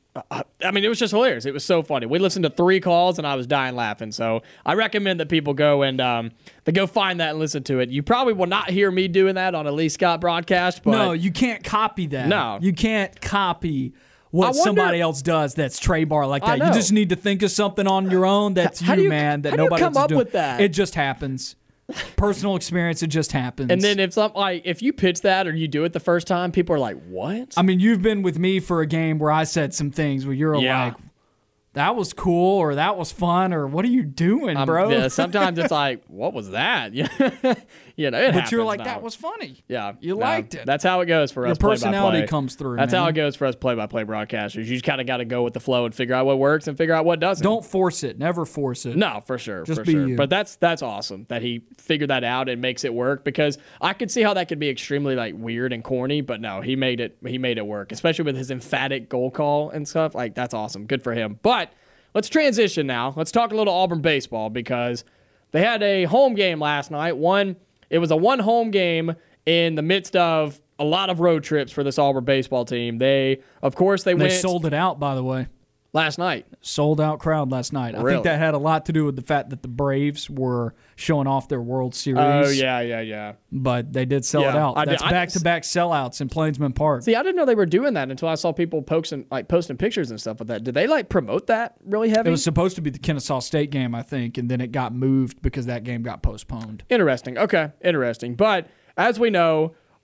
S2: hilarious. It was so funny. We listened to 3 calls, and I was dying laughing. So I recommend that people go and they go find that and listen to it. You probably will not hear me doing that on a Lee Scott broadcast. But
S3: No, you can't copy that.
S2: No.
S3: You can't copy what
S2: I wonder-
S3: somebody else does that's Trey Bar like
S2: I
S3: that. You
S2: know.
S3: just need to think of something on your own that's
S2: How do you-
S3: man, that
S2: how do you
S3: nobody
S2: come
S3: else is
S2: up
S3: doing.
S2: with that?
S3: It just happens. Personal experience, it just happens.
S2: and then if you pitch that or you do it the first time, people are like, "What?"
S3: I mean, you've been with me for a game where I said some things where you're
S2: Yeah.
S3: like, that was cool, or that was fun, or what are you doing, bro?
S2: Yeah, sometimes it's like, "What was that?" It
S3: but
S2: happens
S3: you're like,
S2: now.
S3: that was funny.
S2: Yeah,
S3: You
S2: no,
S3: liked it.
S2: That's how it goes for
S3: Your
S2: us. Play-by-play.
S3: personality comes through,
S2: That's how
S3: man.
S2: it goes for us play-by-play broadcasters. You just kind of got to go with the flow and figure out what works and figure out what doesn't.
S3: Don't force it. Never force it.
S2: No, for sure.
S3: Just
S2: for
S3: be
S2: sure.
S3: you.
S2: But that's awesome that he figured that out and makes it work, because I could see how that could be extremely weird and corny, but no, he made it work, especially with his emphatic goal call and stuff. That's awesome. Good for him. But let's transition now. Let's talk a little Auburn baseball, because they had a home game last night. It was a one home game in the midst of a lot of road trips for this Auburn baseball team. They went
S3: sold it out, by the way.
S2: last night.
S3: Sold out crowd last night. I
S2: Really?
S3: think that had a lot to do with the fact that the Braves were showing off their World Series.
S2: Oh, yeah.
S3: But they did sell it
S2: Yeah,
S3: out.
S2: I did-
S3: That's back-to-back sellouts in Plainsman Park.
S2: See, I didn't know they were doing that until I saw people posting pictures and stuff with that. Did they promote that really heavy?
S3: It was supposed to be the Kennesaw State game, I think, and then it got moved because that game got postponed.
S2: Interesting. Okay, interesting. But as we know,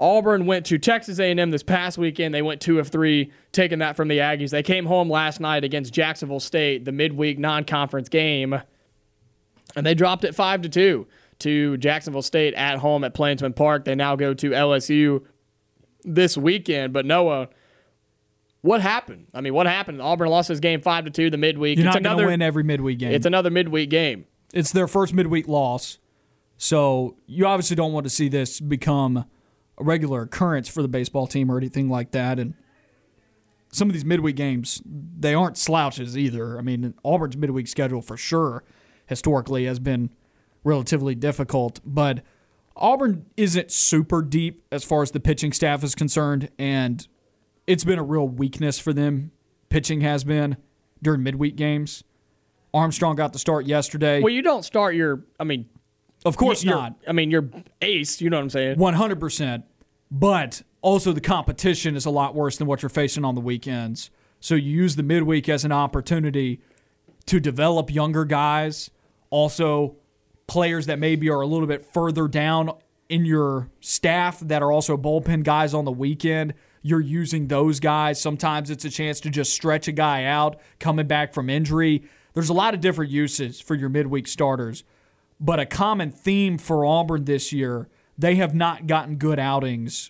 S2: Auburn went to Texas A&M this past weekend. They went 2 of 3, taking that from the Aggies. They came home last night against Jacksonville State, the midweek non-conference game, and they dropped it 5-2 to Jacksonville State at home at Plainsman Park. They now go to LSU this weekend. But Noah, what happened? I mean, what happened? Auburn lost this game 5-2 the midweek.
S3: You're not going to win every midweek game.
S2: It's another midweek game.
S3: It's their first midweek loss. So you obviously don't want to see this become a regular occurrence for the baseball team or anything like that. And some of these midweek games, they aren't slouches either. I mean, Auburn's midweek schedule for sure historically has been relatively difficult. But Auburn isn't super deep as far as the pitching staff is concerned, and it's been a real weakness for them. Pitching has been during midweek games. Armstrong got the start yesterday.
S2: Well, you don't start
S3: of course not.
S2: Your ace, you know what I'm saying?
S3: 100%. But also the competition is a lot worse than what you're facing on the weekends. So you use the midweek as an opportunity to develop younger guys, also players that maybe are a little bit further down in your staff that are also bullpen guys on the weekend. You're using those guys. Sometimes it's a chance to just stretch a guy out coming back from injury. There's a lot of different uses for your midweek starters. But a common theme for Auburn this year, they have not gotten good outings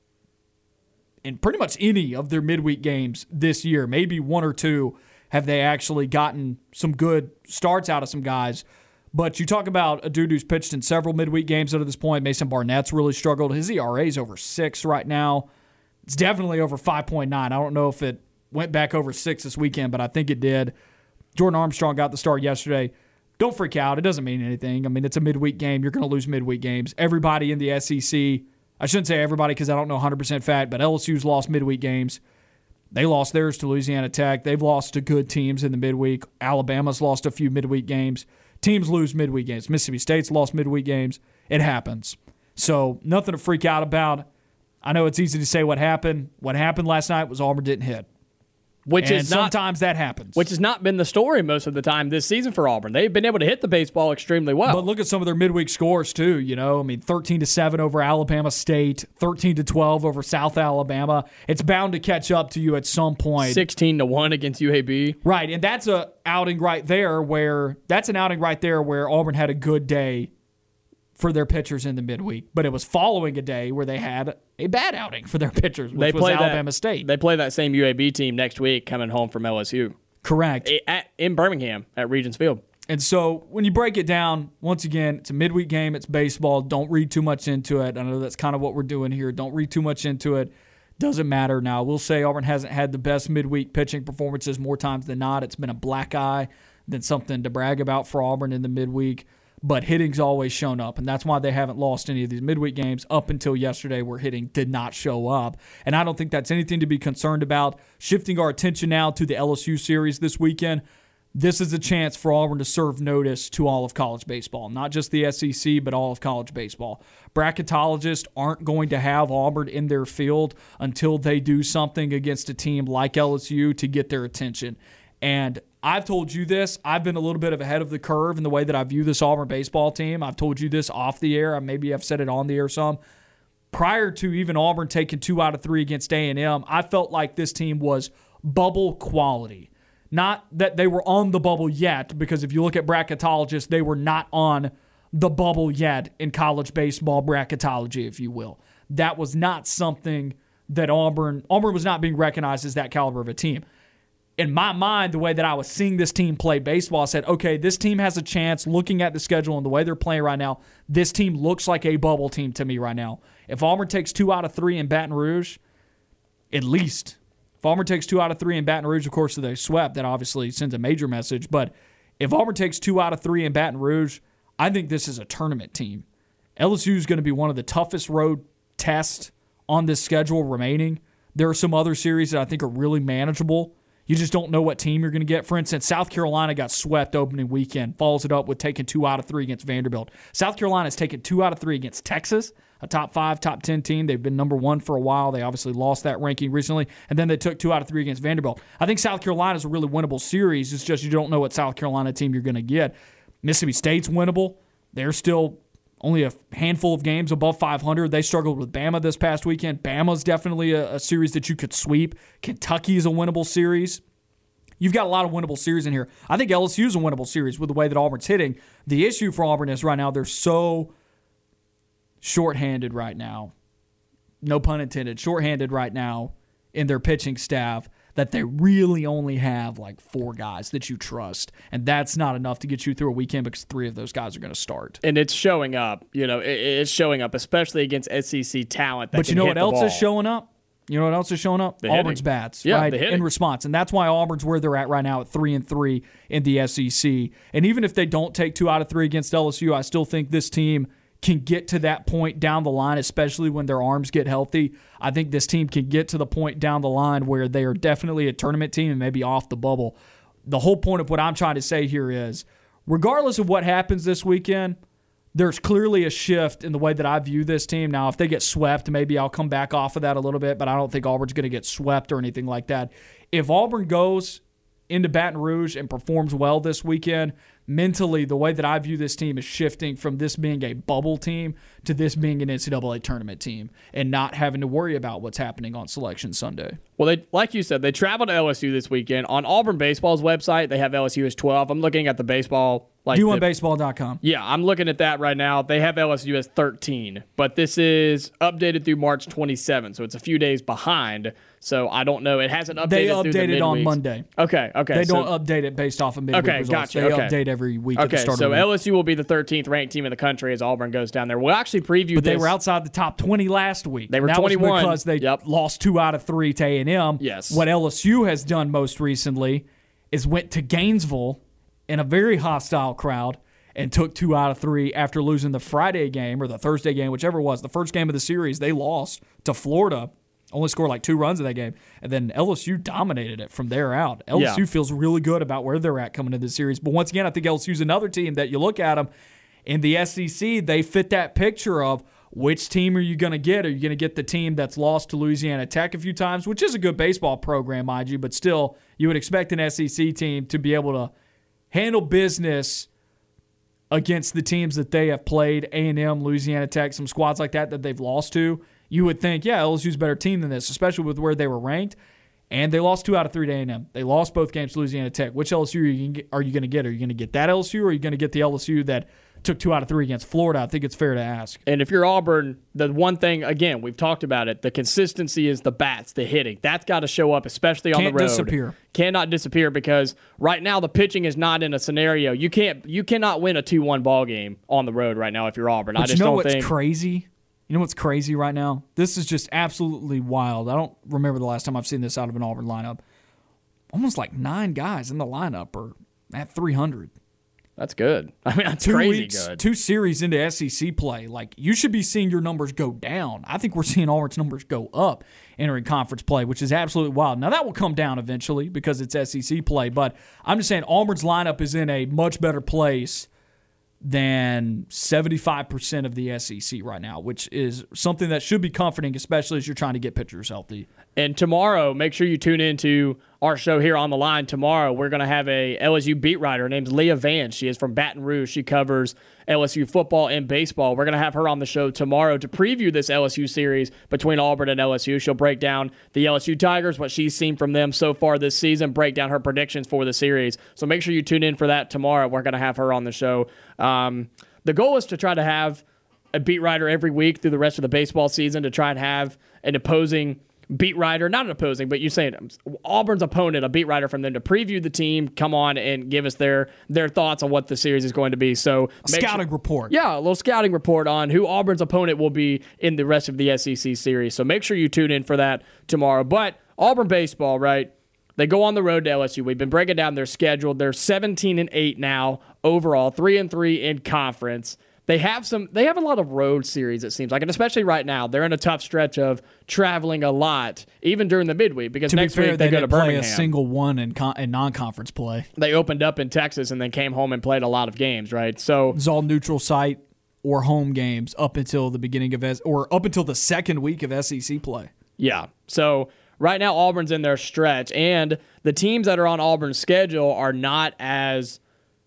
S3: in pretty much any of their midweek games this year. Maybe 1 or 2 have they actually gotten some good starts out of some guys. But you talk about a dude who's pitched in several midweek games up to this point. Mason Barnett's really struggled. His ERA is over 6 right now. It's definitely over 5.9. I don't know if it went back over 6 this weekend, but I think it did. Jordan Armstrong got the start yesterday. Don't freak out. It doesn't mean anything. I mean, it's a midweek game. You're going to lose midweek games. Everybody in the SEC, I shouldn't say everybody because I don't know 100% fact, but LSU's lost midweek games. They lost theirs to Louisiana Tech. They've lost to good teams in the midweek. Alabama's lost a few midweek games. Teams lose midweek games. Mississippi State's lost midweek games. It happens. So nothing to freak out about. I know it's easy to say what happened. What happened last night was Auburn didn't hit. Sometimes that happens.
S2: Which has not been the story most of the time this season for Auburn. They've been able to hit the baseball extremely well.
S3: But look at some of their midweek scores, too. 13-7 over Alabama State, 13-12 over South Alabama. It's bound to catch up to you at some point.
S2: 16-1 against UAB.
S3: Right, and that's an outing right there where Auburn had a good day for their pitchers in the midweek, but it was following a day where they had a bad outing for their pitchers, which was Alabama State.
S2: They play that same UAB team next week coming home from LSU.
S3: Correct.
S2: In Birmingham at Regents Field.
S3: And so when you break it down, once again, it's a midweek game, it's baseball. Don't read too much into it. I know that's kind of what we're doing here. Don't read too much into it. Doesn't matter now. We'll say Auburn hasn't had the best midweek pitching performances more times than not. It's been a black eye than something to brag about for Auburn in the midweek. But hitting's always shown up, and that's why they haven't lost any of these midweek games up until yesterday where hitting did not show up. And I don't think that's anything to be concerned about. Shifting our attention now to the LSU series this weekend, this is a chance for Auburn to serve notice to all of college baseball, not just the SEC, but all of college baseball. Bracketologists aren't going to have Auburn in their field until they do something against a team like LSU to get their attention. And I've told you this. I've been a little bit of ahead of the curve in the way that I view this Auburn baseball team. I've told you this off the air. Maybe I've said it on the air some. Prior to even Auburn taking 2 out of 3 against A&M, I felt like this team was bubble quality. Not that they were on the bubble yet, because if you look at bracketologists, they were not on the bubble yet in college baseball bracketology, if you will. That was not something that Auburn was not being recognized as that caliber of a team. In my mind, the way that I was seeing this team play baseball, I said, okay, this team has a chance. Looking at the schedule and the way they're playing right now, this team looks like a bubble team to me right now. If Auburn takes 2 out of 3 in Baton Rouge, at least. If Auburn takes 2 out of 3 in Baton Rouge, of course, they swept. That obviously sends a major message. But if Auburn takes 2 out of 3 in Baton Rouge, I think this is a tournament team. LSU is going to be one of the toughest road tests on this schedule remaining. There are some other series that I think are really manageable. You just don't know what team you're going to get. For instance, South Carolina got swept opening weekend, follows it up with taking 2 out of 3 against Vanderbilt. South Carolina's taken 2 out of 3 against Texas, a top 5, top 10 team. They've been number 1 for a while. They obviously lost that ranking recently, and then they took 2 out of 3 against Vanderbilt. I think South Carolina's a really winnable series. It's just you don't know what South Carolina team you're going to get. Mississippi State's winnable. They're still only a handful of games above 500. They struggled with Bama this past weekend. Bama's definitely a series that you could sweep. Kentucky is a winnable series. You've got a lot of winnable series in here. I think LSU is a winnable series with the way that Auburn's hitting. The issue for Auburn is right now they're so shorthanded right now. No pun intended. Shorthanded right now in their pitching staff that they really only have like 4 guys that you trust. And that's not enough to get you through a weekend because 3 of those guys are going to start.
S2: And it's showing up. It's showing up, especially against SEC talent.
S3: But you know what else is showing up? You know what else is showing up? Auburn's bats, right? In response. And that's why Auburn's where they're at right now at 3-3 in the SEC. And even if they don't take 2 out of 3 against LSU, I still think this team can get to that point down the line, especially when their arms get healthy. I think this team can get to the point down the line where they are definitely a tournament team and maybe off the bubble. The whole point of what I'm trying to say here is, regardless of what happens this weekend, there's clearly a shift in the way that I view this team. Now, if they get swept, maybe I'll come back off of that a little bit, but I don't think Auburn's going to get swept or anything like that. If Auburn goes into Baton Rouge and performs well this weekend, mentally, the way that I view this team is shifting from this being a bubble team to this being an NCAA tournament team and not having to worry about what's happening on Selection Sunday.
S2: Well, like you said, they traveled to LSU this weekend. On Auburn Baseball's website, they have LSU as 12. I'm looking at the baseball.
S3: D1baseball.com.
S2: Yeah, I'm looking at that right now. They have LSU as 13, but this is updated through March 27, so it's a few days behind. So I don't know. It hasn't updated.
S3: They
S2: updated
S3: through the on Monday.
S2: Okay.
S3: They don't update it based off of midweek results.
S2: Gotcha.
S3: They update every week.
S2: Okay,
S3: at the start
S2: so
S3: of the week.
S2: LSU will be the 13th ranked team in the country as Auburn goes down there. We'll actually preview
S3: But
S2: this.
S3: they were outside the top 20 last week.
S2: They were
S3: that
S2: 21.
S3: was because they lost 2 out of 3 to A&M.
S2: Yes.
S3: What LSU has done most recently is went to Gainesville in a very hostile crowd and took 2 out of 3 after losing the Friday game or the Thursday game, whichever it was. The first game of the series, they lost to Florida. Only scored like 2 runs in that game. And then LSU dominated it from there out. LSU feels really good about where they're at coming into the series. But once again, I think LSU's another team that you look at them in the SEC, they fit that picture of which team are you going to get? Are you going to get the team that's lost to Louisiana Tech a few times, which is a good baseball program, mind you, but still you would expect an SEC team to be able to handle business against the teams that they have played, A&M, Louisiana Tech, some squads like that they've lost to. You would think, LSU's a better team than this, especially with where they were ranked. And they lost 2 out of 3 to A&M. They lost both games to Louisiana Tech. Which LSU are you going to get? Are you going to get that LSU or are you going to get the LSU that took 2 out of 3 against Florida? I think it's fair to ask.
S2: And if you're Auburn, the one thing, again, we've talked about it, the consistency is the bats, the hitting. That's got to show up, especially on the road. Cannot disappear because right now the pitching is not in a scenario. You cannot win a 2-1 ball game on the road right now if you're Auburn.
S3: But you know what's crazy? You know what's crazy right now? This is just absolutely wild. I don't remember the last time I've seen this out of an Auburn lineup. Almost like 9 guys in the lineup are at 300.
S2: That's good. I mean, that's
S3: 2
S2: crazy
S3: weeks,
S2: good.
S3: 2 series into SEC play. Like, you should be seeing your numbers go down. I think we're seeing Auburn's numbers go up entering conference play, which is absolutely wild. Now, that will come down eventually because it's SEC play, but I'm just saying Auburn's lineup is in a much better place than 75% of the SEC right now, which is something that should be comforting, especially as you're trying to get pitchers healthy.
S2: And tomorrow, make sure you tune into our show here on the line. Tomorrow, we're going to have a LSU beat writer. Her name's Leah Vance. She is from Baton Rouge. She covers LSU football and baseball. We're going to have her on the show tomorrow to preview this LSU series between Auburn and LSU. She'll break down the LSU Tigers, what she's seen from them so far this season, break down her predictions for the series. So make sure you tune in for that tomorrow. We're going to have her on the show. The goal is to try to have a beat writer every week through the rest of the baseball season to try and have an opposing beat writer, not an opposing, but you say Auburn's opponent, a beat writer from them to preview the team, come on and give us their thoughts on what the series is going to be. So
S3: scouting report.
S2: Yeah, a little scouting report on who Auburn's opponent will be in the rest of the SEC series. So make sure you tune in for that tomorrow. But Auburn baseball, right? They go on the road to LSU. We've been breaking down their schedule. They're 17-8 now overall, 3-3 in conference. They have a lot of road series, it seems like, and especially right now, they're in a tough stretch of traveling a lot, even during the midweek, because next week they go to Birmingham.
S3: Play a single one in non-conference play.
S2: They opened up in Texas and then came home and played a lot of games, right? So
S3: it's all neutral site or home games up until the beginning of up until the second week of SEC play.
S2: Yeah. So right now Auburn's in their stretch, and the teams that are on Auburn's schedule are not as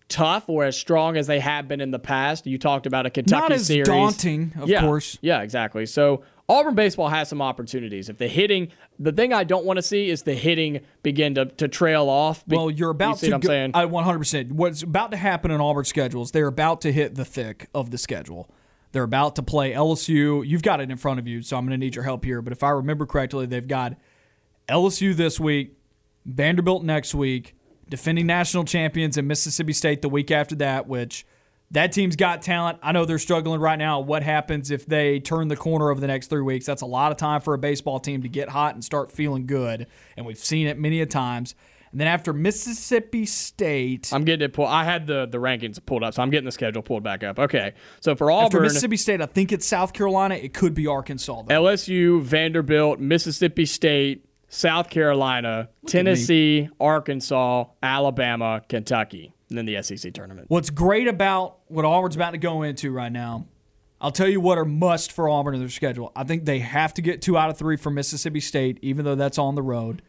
S2: tough or as strong as they have been in the past. You talked about a Kentucky series.
S3: Not as daunting, of course.
S2: Yeah, exactly. So Auburn baseball has some opportunities. If the thing I don't want to see is the hitting begin to trail off.
S3: Well, you're about
S2: you see
S3: to
S2: what I'm saying?
S3: 100%. What's about to happen in Auburn's schedule is they're about to hit the thick of the schedule. They're about to play LSU. You've got it in front of you, so I'm going to need your help here. But if I remember correctly, they've got LSU this week, Vanderbilt next week, defending national champions in Mississippi State the week after that, which that team's got talent. I know they're struggling right now. What happens if they turn the corner over the next 3 weeks? That's a lot of time for a baseball team to get hot and start feeling good, and we've seen it many a times. And then after Mississippi State,
S2: I'm getting it pulled. I had the rankings pulled up, so I'm getting the schedule pulled back up. Okay, so for Auburn,
S3: after Mississippi State, I think it's South Carolina. It could be Arkansas, though.
S2: LSU, Vanderbilt, Mississippi State, South Carolina, Tennessee, Arkansas, Alabama, Kentucky, and then the SEC tournament.
S3: What's great about what Auburn's about to go into right now, I'll tell you what are must for Auburn in their schedule. I think they have to get 2 out of 3 from Mississippi State, even though that's on the road.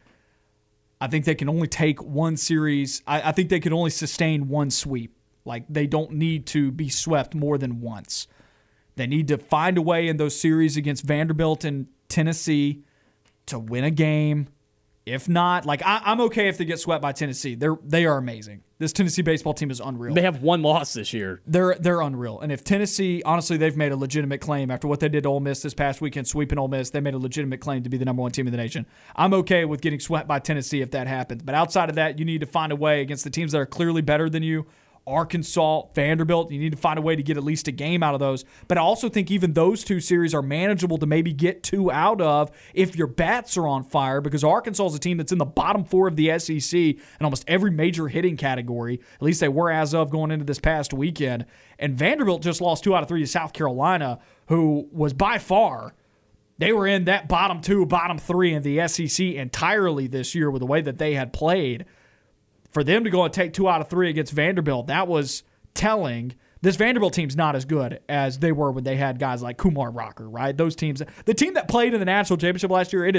S3: I think they can only take one series. I think they can only sustain one sweep. Like, they don't need to be swept more than once. They need to find a way in those series against Vanderbilt and Tennessee to win a game. If not, like, I'm okay if they get swept by Tennessee. They are amazing. This Tennessee baseball team is unreal.
S2: They have 1 loss this year.
S3: They're unreal. And if Tennessee, honestly, they've made a legitimate claim after what they did to Ole Miss this past weekend, sweeping Ole Miss. They made a legitimate claim to be the number 1 team in the nation. I'm okay with getting swept by Tennessee if that happens. But outside of that, you need to find a way against the teams that are clearly better than you. Arkansas, Vanderbilt, you need to find a way to get at least a game out of those. But I also think even those 2 series are manageable to maybe get 2 out of if your bats are on fire, because Arkansas is a team that's in the bottom 4 of the SEC in almost every major hitting category. At least they were as of going into this past weekend. And Vanderbilt just lost 2 out of 3 to South Carolina, who was by far, they were in that bottom 2, bottom 3 in the SEC entirely this year with the way that they had played. For them to go and take 2 out of 3 against Vanderbilt, that was telling. This Vanderbilt team's not as good as they were when they had guys like Kumar Rocker, right? Those teams, the team that played in the national championship last year, it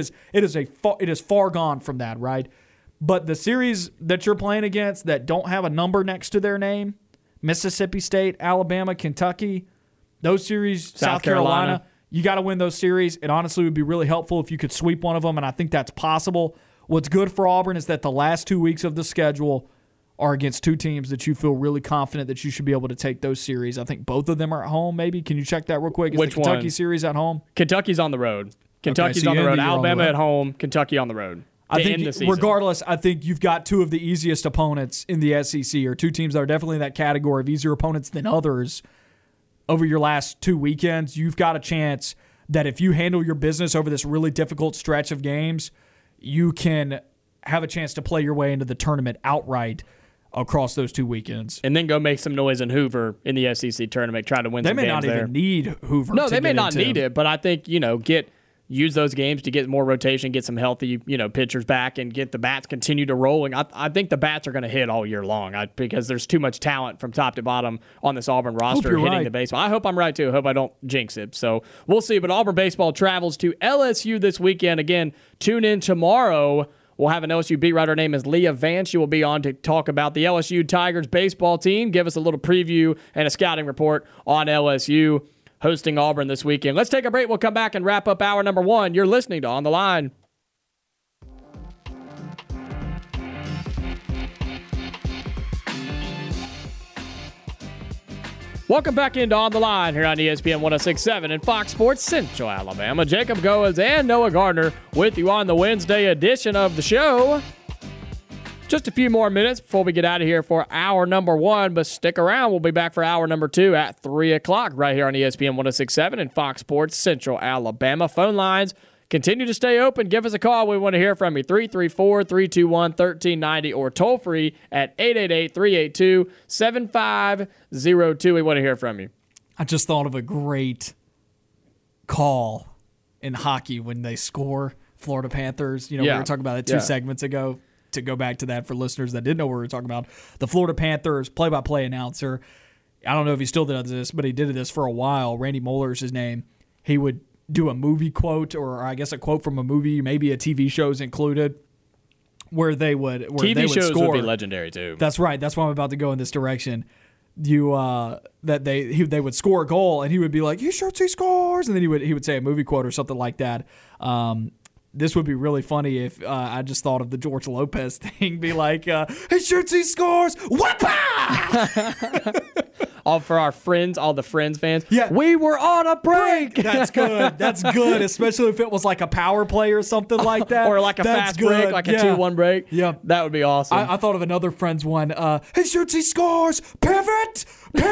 S3: is far gone from that, right? But the series that you're playing against that don't have a number next to their name, Mississippi State, Alabama, Kentucky, those series, South Carolina, you got to win those series. It honestly would be really helpful if you could sweep one of them, and I think that's possible. What's good for Auburn is that the last 2 weeks of the schedule are against 2 teams that you feel really confident that you should be able to take those series. I think both of them are at home, maybe. Can you check that real quick? Is
S2: Which
S3: the Kentucky
S2: one?
S3: Series at home?
S2: Kentucky's on the road. Kentucky's on the road. Alabama at home. Kentucky on the road.
S3: I think regardless, I think you've got 2 of the easiest opponents in the SEC, or 2 teams that are definitely in that category of easier opponents than others over your last 2 weekends. You've got a chance that if you handle your business over this really difficult stretch of games, you can have a chance to play your way into the tournament outright across those 2 weekends.
S2: And then go make some noise in Hoover in the SEC tournament, try to win some games there.
S3: They may not even need Hoover.
S2: No, they may not need it, but I think, use those games to get more rotation, get some healthy, pitchers back, and get the bats continue to rolling. I think the bats are going to hit all year long because there's too much talent from top to bottom on this Auburn roster hitting the baseball. I hope I'm right, too. I hope I don't jinx it. So we'll see. But Auburn baseball travels to LSU this weekend. Again, tune in tomorrow. We'll have an LSU beat writer. Her name is Leah Vance. She will be on to talk about the LSU Tigers baseball team, give us a little preview and a scouting report on LSU hosting Auburn this weekend. Let's take a break. We'll come back and wrap up hour number 1. You're listening to On the Line. Welcome back into On the Line here on ESPN 106.7 and Fox Sports Central Alabama. Jacob Goins and Noah Gardner with you on the Wednesday edition of the show. Just a few more minutes before we get out of here for hour number 1, but stick around. We'll be back for hour number 2 at 3 o'clock right here on ESPN 106.7 and Fox Sports Central Alabama. Phone lines continue to stay open. Give us a call. We want to hear from you. 334-321-1390 or toll free at 888-382-7502. We want to hear from you.
S3: I just thought of a great call in hockey when they score. Florida Panthers. We were talking about it 2 segments ago. To go back to that for listeners that didn't know what we were talking about, the Florida Panthers play-by-play announcer, I don't know if he still does this, but he did this for a while. Randy Moeller is his name. He would do a movie quote, or I guess a quote from a movie, maybe a TV show's included, where they would
S2: TV shows
S3: score.
S2: would be legendary too.
S3: That's right. That's why I'm about to go in this direction. That they would score a goal and he would be like, he shoots, he scores, and then he would say a movie quote or something like that. This would be really funny if I just thought of the George Lopez thing, be like, he shoots, he scores, whapa!
S2: All for our friends, all the Friends fans.
S3: Yeah.
S2: We were on a break.
S3: That's good. That's good, especially if it was like a power play or something like that.
S2: Or like a fast break, like a 2-1 break.
S3: Yeah.
S2: That would be awesome.
S3: I thought of another Friends one. He shoots, he scores, pivot.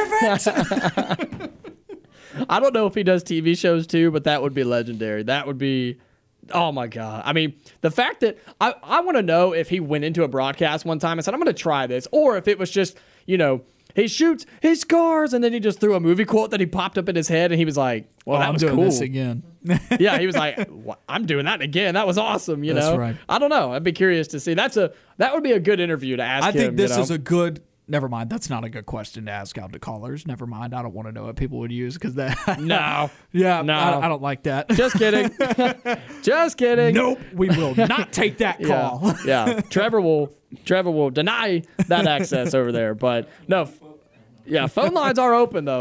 S2: I don't know if he does TV shows too, but that would be legendary. That would be... Oh, my God. I mean, the fact that I want to know if he went into a broadcast one time and said, I'm going to try this. Or if it was just, he shoots, he scores, and then he just threw a movie quote that he popped up in his head, and he was like, well, that was cool.
S3: I'm doing this again.
S2: Yeah, he was like, I'm doing that again. That was awesome, That's
S3: right.
S2: I don't know. I'd be curious to see. That would be a good interview to ask him.
S3: I think this is a good... Never mind. That's not a good question to ask out to callers. Never mind. I don't want to know what people would use because that...
S2: No.
S3: Yeah,
S2: no.
S3: I don't like that.
S2: Just kidding. Just kidding.
S3: Nope. We will not take that call.
S2: Yeah. Trevor will deny that access over there. But no. Yeah, phone lines are open, though.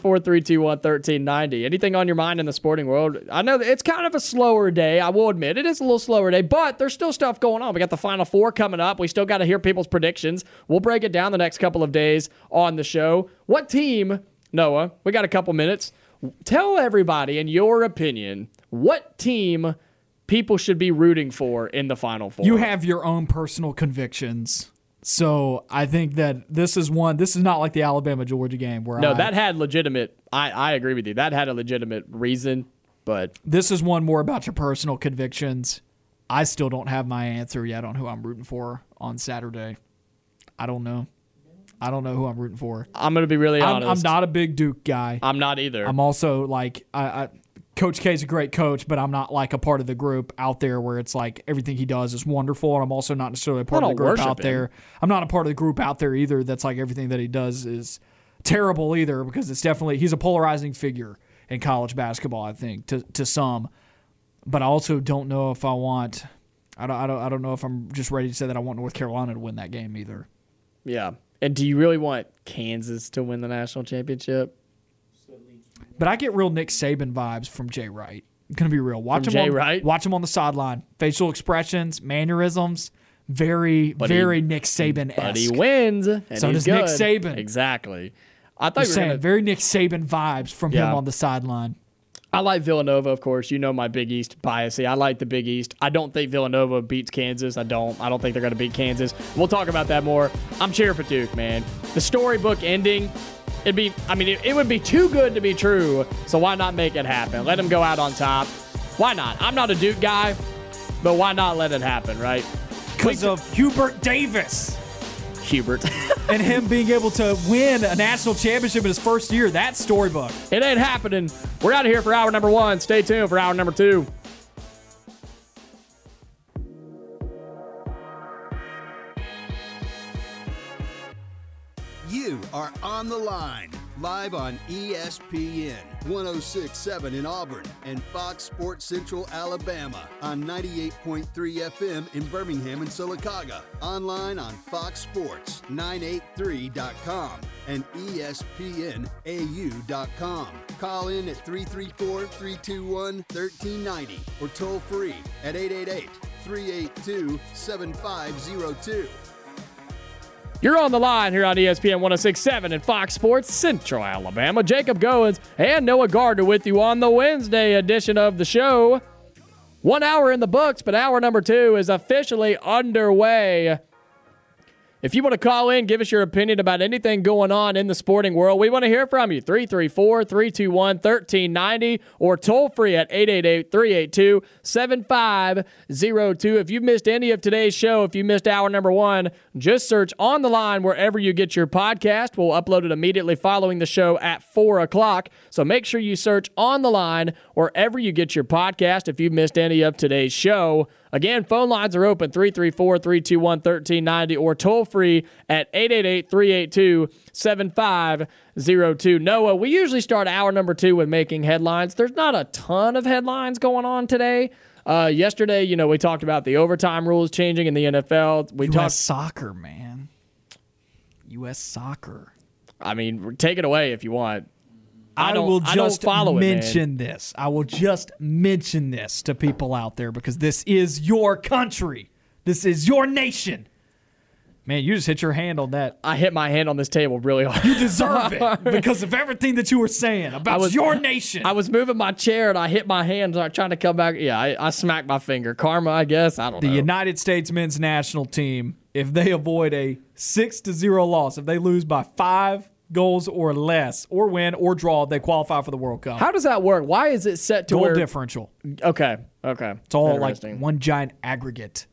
S2: 334-321-1390. Anything on your mind in the sporting world? I know that it's kind of a slower day. I will admit it is a little slower day, but there's still stuff going on. We got the Final Four coming up. We still got to hear people's predictions. We'll break it down the next couple of days on the show. What team, Noah, we got a couple minutes. Tell everybody, in your opinion, what team people should be rooting for in the Final Four.
S3: You have your own personal convictions. So I think that this is not like the Alabama-Georgia game where
S2: that had legitimate, I agree with you. That had a legitimate reason, but
S3: this is one more about your personal convictions. I still don't have my answer yet on who I'm rooting for on Saturday. I don't know who I'm rooting for.
S2: I'm going to be really honest.
S3: I'm not a big Duke guy.
S2: I'm not either.
S3: I'm also like, Coach K is a great coach, but I'm not like a part of the group out there where it's like everything he does is wonderful, and I'm also not necessarily a part of the group out there. I'm not a part of the group out there either that's like everything that he does is terrible either, because it's definitely, he's a polarizing figure in college basketball, I think, to some. But I also don't know if I don't know if I'm just ready to say that I want North Carolina to win that game either.
S2: Yeah. And do you really want Kansas to win the national championship?
S3: But I get real Nick Saban vibes from Jay Wright. I'm going to be real. Watch him on the sideline. Facial expressions, mannerisms, very Nick Saban-esque.
S2: But he wins, and
S3: so does Nick Saban.
S2: Exactly. I thought you were
S3: saying very Nick Saban vibes from him on the sideline.
S2: I like Villanova, of course. You know my Big East bias. I like the Big East. I don't think Villanova beats Kansas. I don't think they're going to beat Kansas. We'll talk about that more. I'm cheering for Duke, man. The storybook ending, it would be too good to be true, so why not make it happen? Let them go out on top. Why not? I'm not a Duke guy, but why not let it happen, right?
S3: Because of Hubert Davis.
S2: Hubert.
S3: And him being able to win a national championship in his first year. That's storybook.
S2: It ain't happening. We're out of here for hour number 1. Stay tuned for hour number 2.
S1: You are on the line, live on ESPN 106.7 in Auburn and Fox Sports Central Alabama on 98.3 FM in Birmingham and Sylacauga. Online on foxsports983.com and ESPNAU.com. Call in at 334-321-1390 or toll free at 888-382-7502.
S2: You're on the line here on ESPN 106.7 and Fox Sports Central Alabama. Jacob Goins and Noah Gardner with you on the Wednesday edition of the show. 1 hour in the books, but hour number 2 is officially underway. If you want to call in, give us your opinion about anything going on in the sporting world, we want to hear from you. 334-321-1390 or toll free at 888-382-7502. If you missed any of today's show, if you missed hour number 1, just search On the Line wherever you get your podcast. We'll upload it immediately following the show at 4 o'clock. So make sure you search On the Line wherever you get your podcast if you missed any of today's show. Again, phone lines are open, 334-321-1390 or toll free at 888-382-7502. Noah, we usually start hour number 2 with making headlines. There's not a ton of headlines going on today. Yesterday, we talked about the overtime rules changing in the NFL.
S3: U.S. soccer, man. U.S. soccer.
S2: I mean, take it away if you want.
S3: I will just mention this. I will just mention this to people out there because this is your country. This is your nation. Man, you just hit your hand on that.
S2: I hit my hand on this table really hard.
S3: You deserve it because of everything that you were saying about your nation.
S2: I was moving my chair and I hit my hand trying to come back. Yeah, I smacked my finger. Karma, I guess. I don't know.
S3: The United States men's national team, if they avoid a 6-0 loss, if they lose by 5 goals or less, or win or draw, they qualify for the World Cup.
S2: How does that work? Why is it set to
S3: goal differential?
S2: Okay.
S3: It's all like one giant aggregate.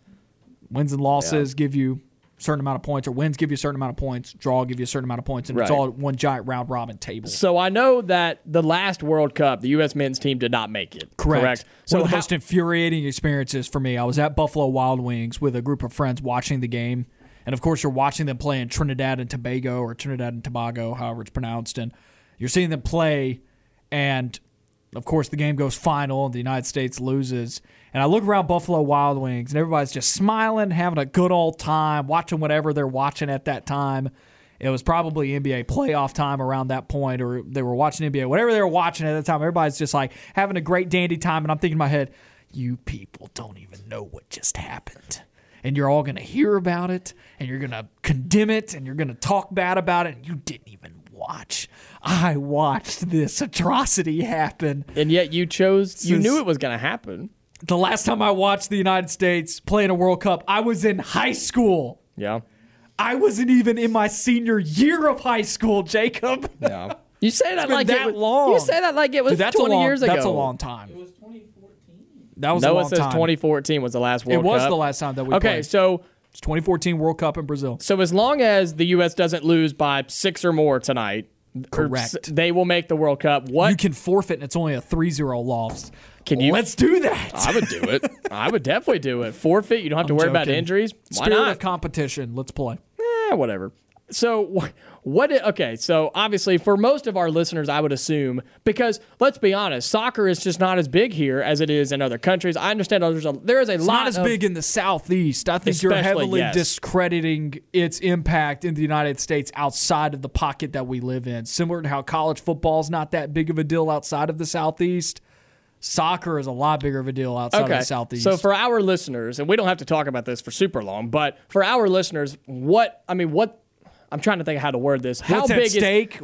S3: Wins and losses give you a certain amount of points, or wins give you a certain amount of points, draw give you a certain amount of points, and it's all one giant round-robin table.
S2: So I know that the last World Cup, the U.S. men's team did not make it.
S3: Correct. So one of the most infuriating experiences for me, I was at Buffalo Wild Wings with a group of friends watching the game. And, of course, you're watching them play in Trinidad and Tobago, or Trinidad and Tobago, however it's pronounced. And you're seeing them play, and, of course, the game goes final, and the United States loses. And I look around Buffalo Wild Wings, and everybody's just smiling, having a good old time, watching whatever they're watching at that time. It was probably NBA playoff time around that point, or they were watching NBA. Whatever they were watching at that time, everybody's just like having a great dandy time. And I'm thinking in my head, you people don't even know what just happened. And you're all going to hear about it, and you're going to condemn it, and you're going to talk bad about it, and you didn't even watch. I watched this atrocity happen.
S2: And yet you knew it was going to happen.
S3: The last time I watched the United States play in a World Cup, I was in high school.
S2: Yeah.
S3: I wasn't even in my senior year of high school, Jacob.
S2: Yeah. You say that
S3: like
S2: that long. You say that like it was 20 years ago.
S3: That's a long time.
S4: It was 2014.
S3: That was a long time.
S2: Noah says 2014 was the last World Cup.
S3: It was the last time that we played.
S2: Okay, so
S3: it's 2014 World Cup in Brazil.
S2: So as long as the U.S. doesn't lose by 6 or more tonight,
S3: correct,
S2: they will make the World Cup. What?
S3: You can forfeit, and it's only a 3-0 loss.
S2: Can you?
S3: Let's do that.
S2: I would do it. I would definitely do it. Forfeit. You don't have to worry about injuries. Why
S3: Spirit
S2: not?
S3: of competition. Let's play.
S2: Whatever. So okay, so obviously for most of our listeners, I would assume, because let's be honest, soccer is just not as big here as it is in other countries. I understand there is a lot
S3: not as big in the Southeast. I think you're heavily discrediting its impact in the United States outside of the pocket that we live in. Similar to how college football is not that big of a deal outside of the Southeast, soccer is a lot bigger of a deal outside of the Southeast.
S2: So for our listeners, and we don't have to talk about this for super long, but for our listeners, what I'm trying to think of how to word this.
S3: How big is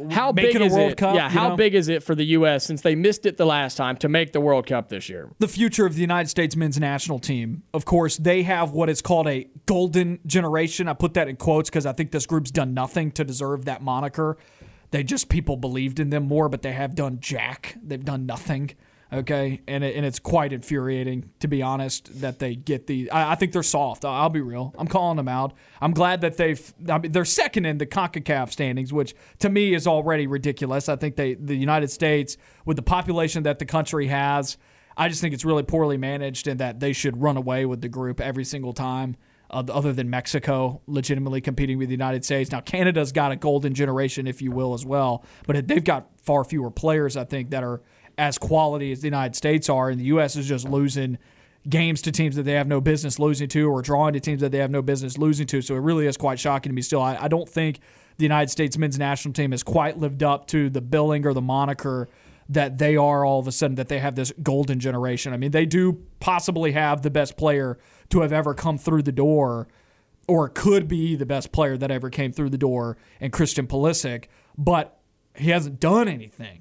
S3: a World Cup?
S2: Yeah, how big is it for the U.S. since they missed it the last time to make the World Cup this year?
S3: The future of the United States men's national team. Of course, they have what is called a golden generation. I put that in quotes because I think this group's done nothing to deserve that moniker. People believed in them more, but they have done jack. They've done nothing. Okay, and it's quite infuriating, to be honest, that they get the. I think they're soft. I'll be real. I'm calling them out. I'm glad that they're second in the CONCACAF standings, which to me is already ridiculous. I think the United States, with the population that the country has, I just think it's really poorly managed, and that they should run away with the group every single time. Other than Mexico legitimately competing with the United States. Now, Canada's got a golden generation, if you will, as well, but they've got far fewer players, I think, that are as quality as the United States are, and the U.S. is just losing games to teams that they have no business losing to, or drawing to teams that they have no business losing to. So it really is quite shocking to me still. I don't think the United States men's national team has quite lived up to the billing or the moniker that they are all of a sudden, that they have this golden generation. I mean, they do possibly have the best player to have ever come through the door, or could be the best player that ever came through the door, in Christian Pulisic, but he hasn't done anything.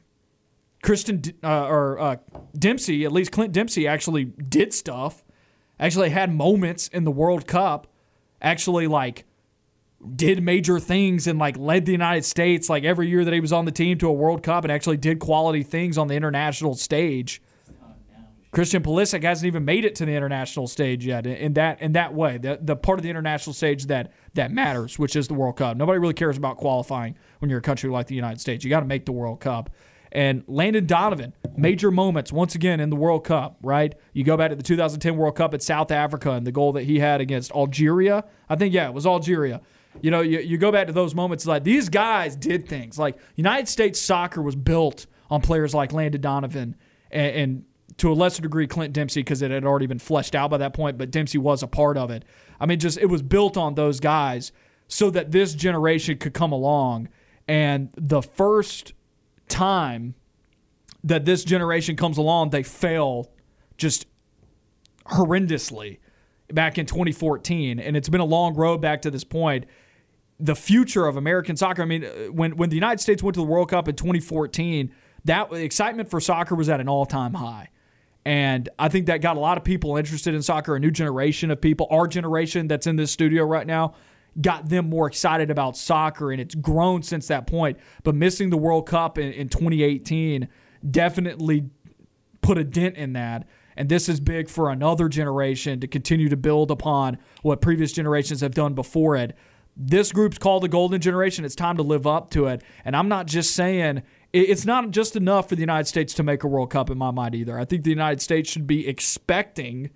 S3: Dempsey, at least Clint Dempsey, actually did stuff, actually had moments in the World Cup, actually did major things and led the United States every year that he was on the team to a World Cup, and actually did quality things on the international stage. Christian Pulisic hasn't even made it to the international stage yet in that way, the part of the international stage that matters, which is the World Cup. Nobody really cares about qualifying when you're a country like the United States. You got to make the World Cup. And Landon Donovan, major moments once again in the World Cup, right? You go back to the 2010 World Cup at South Africa and the goal that he had against Algeria. I think, it was Algeria. You go back to those moments, these guys did things. United States soccer was built on players like Landon Donovan and to a lesser degree Clint Dempsey because it had already been fleshed out by that point, but Dempsey was a part of it. I mean, it was built on those guys so that this generation could come along. And the first time that this generation comes along, they fail just horrendously back in 2014. And it's been a long road back to this point. The future of American soccer, I mean, when the United States went to the World Cup in 2014, that excitement for soccer was at an all-time high. And I think that got a lot of people interested in soccer, a new generation of people, our generation that's in this studio right now, got them more excited about soccer, and it's grown since that point. But missing the World Cup in 2018 definitely put a dent in that. And this is big for another generation to continue to build upon what previous generations have done before it. This group's called the Golden Generation. It's time to live up to it. And I'm not just saying it's not just enough for the United States to make a World Cup in my mind either. I think the United States should be expecting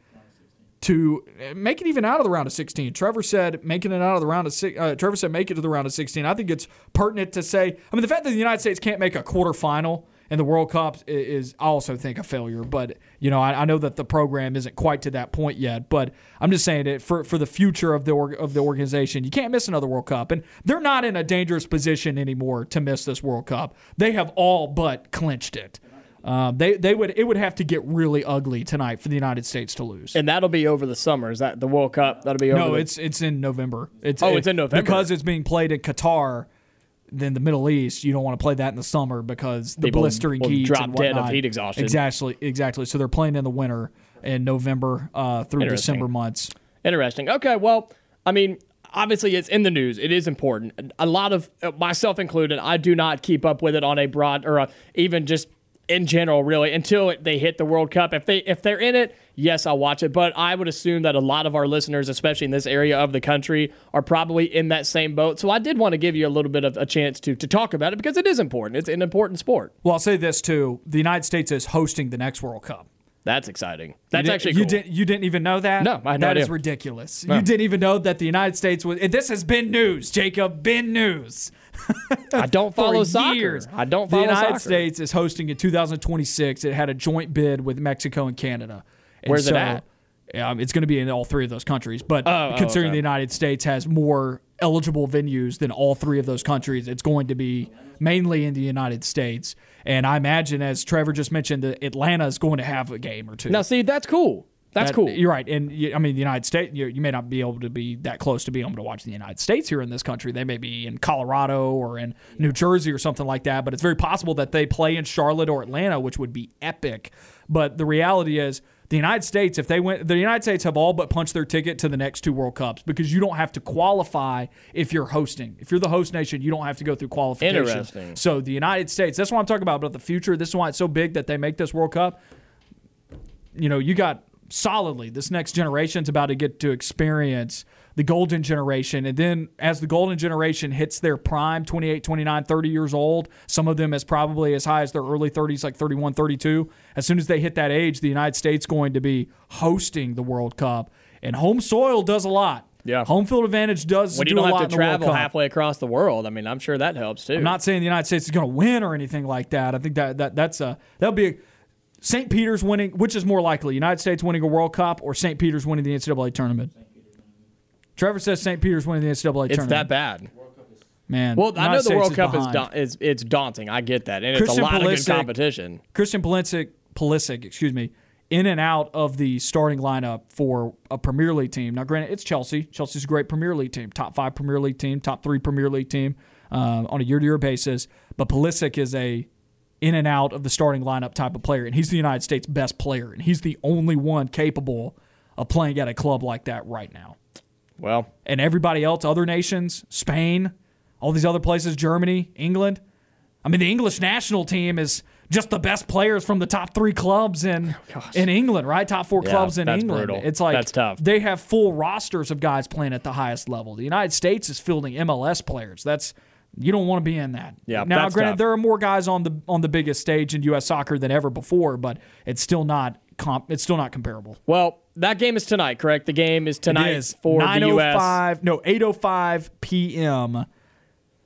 S3: to make it even out of the round of 16. Trevor said making it out of the round of Trevor said make it to the round of 16. I think it's pertinent to say, I mean, the fact that the United States can't make a quarterfinal in the World Cup is, I also think, a failure. But, you know, I know that the program isn't quite to that point yet. But I'm just saying that for the future of the organization, you can't miss another World Cup. And they're not in a dangerous position anymore to miss this World Cup. They have all but clinched it. It would have to get really ugly tonight for the United States to lose.
S2: And that'll be over the summer. Is that the World Cup? That'll be over.
S3: No, it's in November.
S2: It's in November.
S3: Because it's being played in Qatar. Then the Middle East, you don't want to play that in the summer because the
S2: people
S3: blistering
S2: will
S3: heat
S2: drop
S3: and whatnot.
S2: dead of heat exhaustion.
S3: Exactly. So they're playing in the winter in November through December months.
S2: Interesting. Okay, well, I mean, obviously it's in the news. It is important. A lot of, myself included, I do not keep up with it on a broad or even just in general, really, until they hit the World Cup. If they're in it, yes, I'll watch it. But I would assume that a lot of our listeners, especially in this area of the country, are probably in that same boat. So I did want to give you a little bit of a chance to talk about it because it is important. It's an important sport.
S3: Well, I'll say this, too. The United States is hosting the next World Cup.
S2: That's exciting. That's actually cool.
S3: You didn't even know that?
S2: No, I had no idea.
S3: That is ridiculous.
S2: No.
S3: You didn't even know that the United States was... This has been news, Jacob. Been news.
S2: I don't follow soccer.
S3: Years.
S2: I don't follow soccer.
S3: The United States is hosting in 2026. It had a joint bid with Mexico and Canada. And
S2: Where's it at?
S3: It's going to be in all three of those countries. But considering the United States has more eligible venues than all three of those countries, it's going to be mainly in the United States. And I imagine, as Trevor just mentioned, that Atlanta is going to have a game or two.
S2: Now, see, that's cool. That's cool.
S3: You're right. And, I mean, the United States, you may not be able to be that close to being able to watch the United States here in this country. They may be in Colorado or in New Jersey or something like that. But it's very possible that they play in Charlotte or Atlanta, which would be epic. But the reality is, the United States, if they went, the United States have all but punched their ticket to the next two World Cups because you don't have to qualify if you're hosting. If you're the host nation, you don't have to go through qualification.
S2: Interesting.
S3: So the United States, that's what I'm talking about the future. This is why it's so big that they make this World Cup. You know, you got solidly this next generation's about to get to experience the golden generation. And then as the golden generation hits their prime, 28, 29, 30 years old, some of them as probably as high as their early 30s, like 31, 32. As soon as they hit that age, the United States going to be hosting the World Cup. And home soil does a lot.
S2: Yeah.
S3: Home field advantage does do a lot in the World Cup.
S2: When you don't have to travel halfway across the world, I mean, I'm sure that helps too.
S3: I'm not saying the United States is going to win or anything like that. I think that'll be St. Peter's winning, which is more likely, United States winning a World Cup or St. Peter's winning the NCAA tournament? Trevor says St. Peter's winning the NCAA tournament.
S2: It's that bad.
S3: Man,
S2: well, I know the World Cup is it's daunting. I get that, and it's a lot of good competition.
S3: Christian Pulisic, in and out of the starting lineup for a Premier League team. Now, granted, it's Chelsea. Chelsea's a great Premier League team, top 5 Premier League team, top 3 Premier League team on a year-to-year basis. But Pulisic is a in and out of the starting lineup type of player, and he's the United States' best player, and he's the only one capable of playing at a club like that right now.
S2: Well,
S3: and everybody else, other nations, Spain, all these other places, Germany, England. I mean, the English national team is just the best players from the top 3 clubs in England, right? Top 4 clubs in England.
S2: Brutal.
S3: It's like
S2: that's tough.
S3: They have full rosters of guys playing at the highest level. The United States is fielding MLS players. You don't want to be in that.
S2: Yeah,
S3: now, granted,
S2: tough.
S3: there are more guys on the biggest stage in U.S. soccer than ever before, but it's still not comparable.
S2: Well, that game is tonight, correct? The game is tonight for the U.S.
S3: 8:05 p.m.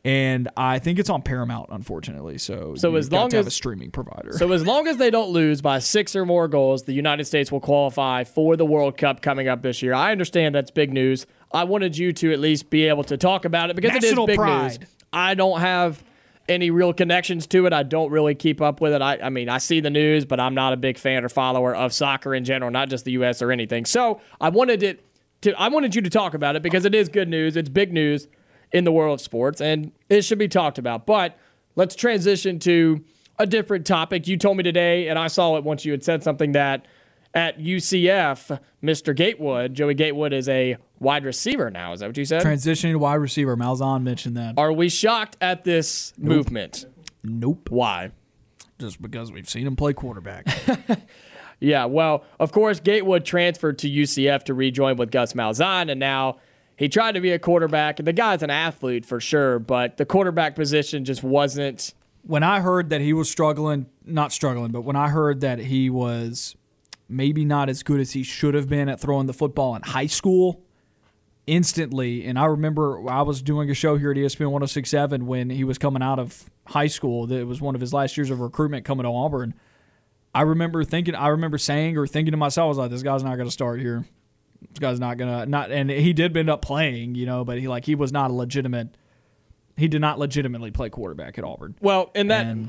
S3: And I think it's on Paramount, unfortunately. So
S2: as long as
S3: have a streaming provider.
S2: So as long as they don't lose by 6 or more goals, the United States will qualify for the World Cup coming up this year. I understand that's big news. I wanted you to at least be able to talk about it because
S3: National
S2: it is big
S3: pride.
S2: news. I don't have any real connections to it. I don't really keep up with it. I mean, I see the news, but I'm not a big fan or follower of soccer in general, not just the U.S. or anything. So I wanted you to talk about it because it is good news. It's big news in the world of sports, and it should be talked about. But let's transition to a different topic. You told me today, and I saw it once you had said something, that at UCF, Mr. Gatewood, Joey Gatewood, is a wide receiver now. Is that what you said?
S3: Transitioning to wide receiver. Malzahn mentioned that.
S2: Are we shocked at this movement?
S3: Nope.
S2: Why?
S3: Just because we've seen him play quarterback.
S2: Yeah, well, of course, Gatewood transferred to UCF to rejoin with Gus Malzahn, and now he tried to be a quarterback, and the guy's an athlete for sure, but the quarterback position just wasn't.
S3: When I heard that he was not struggling, but when I heard that he was maybe not as good as he should have been at throwing the football in high school, instantly, and I remember I was doing a show here at ESPN 106.7 when he was coming out of high school. It was one of his last years of recruitment coming to Auburn. I remember thinking to myself, I was like, this guy's not going to start here. This guy's not going to, and he did end up playing, but he did not legitimately play quarterback at Auburn.
S2: Well, we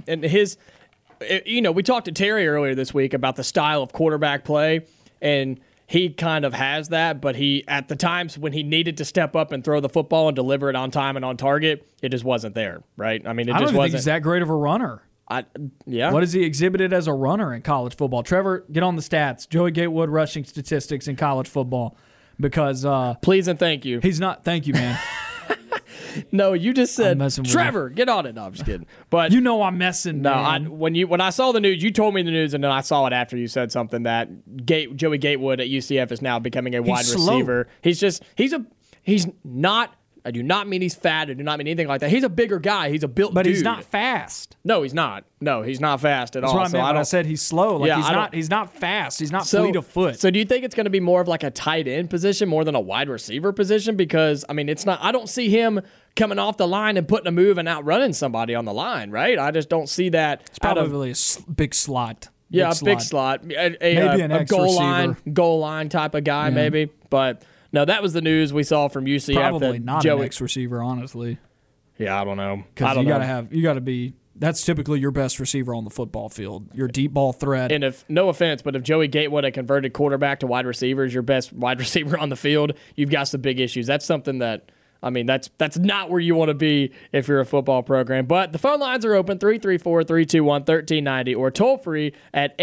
S2: talked to Terry earlier this week about the style of quarterback play, and he kind of has that, but he, at the times when he needed to step up and throw the football and deliver it on time and on target, it just wasn't there, right? I mean,
S3: I don't think he's that great of a runner.
S2: Yeah.
S3: What has he exhibited as a runner in college football? Trevor, get on the stats. Joey Gatewood rushing statistics in college football, because
S2: please and thank you.
S3: He's not. Thank you, man.
S2: No, you just said, Trevor, get on it. No, I'm just kidding. But
S3: I'm messing.
S2: No,
S3: man.
S2: When I saw the news, you told me the news, and then I saw it after you said something that Joey Gatewood at UCF is now becoming a wide receiver. He's not. I do not mean he's fat. I do not mean anything like that. He's a bigger guy. He's a built dude.
S3: But he's not fast.
S2: No, he's not. No, he's not fast at all.
S3: That's what I meant when I said he's slow. He's not fast. He's not fleet of foot.
S2: So do you think it's going to be more of like a tight end position more than a wide receiver position? Because, I mean, it's not. I don't see him coming off the line and putting a move and outrunning somebody on the line, right? I just don't see that.
S3: It's probably a big slot.
S2: Yeah, a big slot. Maybe a goal line type of guy, maybe. But no, that was the news we saw from UCF.
S3: Probably not an X receiver, honestly.
S2: Yeah, I don't know.
S3: Because you got to be. That's typically your best receiver on the football field. Your deep ball threat.
S2: And if no offense, but if Joey Gatewood, a converted quarterback to wide receiver, is your best wide receiver on the field, you've got some big issues. That's something that. I mean, that's not where you want to be if you're a football program. But the phone lines are open, 334-321-1390, or toll-free at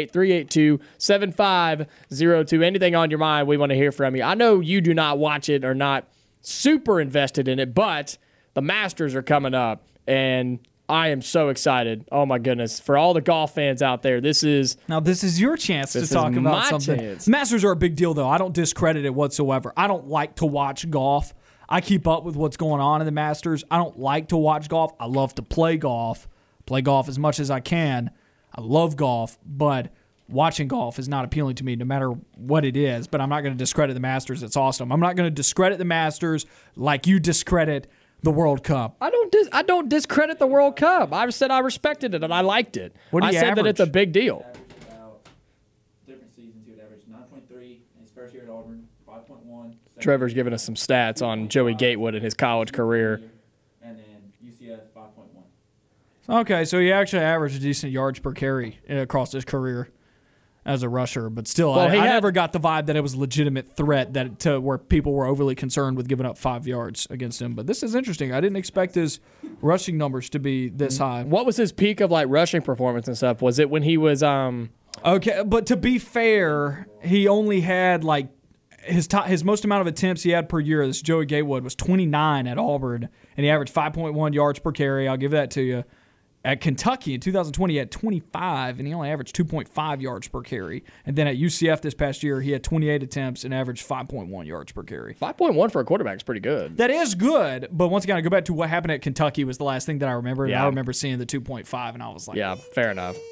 S2: 888-382-7502. Anything on your mind, we want to hear from you. I know you do not watch it or not super invested in it, but the Masters are coming up, and I am so excited. Oh, my goodness. For all the golf fans out there, this is
S3: your chance to talk about something.
S2: Chance.
S3: Masters are a big deal, though. I don't discredit it whatsoever. I don't like to watch golf. I keep up with what's going on in the Masters. I don't like to watch golf. I love to play golf. Play golf as much as I can. I love golf, but watching golf is not appealing to me no matter what it is. But I'm not going to discredit the Masters. It's awesome. I'm not going to discredit the Masters like you discredit the World Cup.
S2: I don't discredit the World Cup. I said I respected it and I liked it.
S3: What do you
S2: said
S3: average?
S2: That it's a big deal.
S4: Different seasons, he would average 9.3 in his first year at Auburn, 5.1.
S2: Trevor's giving us some stats on Joey Gatewood in his college career.
S4: And then UCF, 5.1.
S3: Okay, so he actually averaged a decent yards per carry across his career as a rusher, but still, I never got the vibe that it was a legitimate threat to where people were overly concerned with giving up 5 yards against him. But this is interesting. I didn't expect his rushing numbers to be this high.
S2: What was his peak of like rushing performance and stuff? Was it when he was
S3: Okay, but to be fair, he only had like his most amount of attempts he had per year. This Joey Gatewood was 29 at Auburn, and he averaged 5.1 yards per carry. I'll give that to you. At Kentucky in 2020, he had 25, and he only averaged 2.5 yards per carry. And then at UCF this past year, he had 28 attempts and averaged 5.1 yards per carry.
S2: 5.1 for a quarterback is pretty good.
S3: That is good, but once again, I go back to what happened at Kentucky was the last thing that I remember.
S2: Yeah.
S3: And I remember seeing the 2.5, and I was like,
S2: yeah, fair enough. But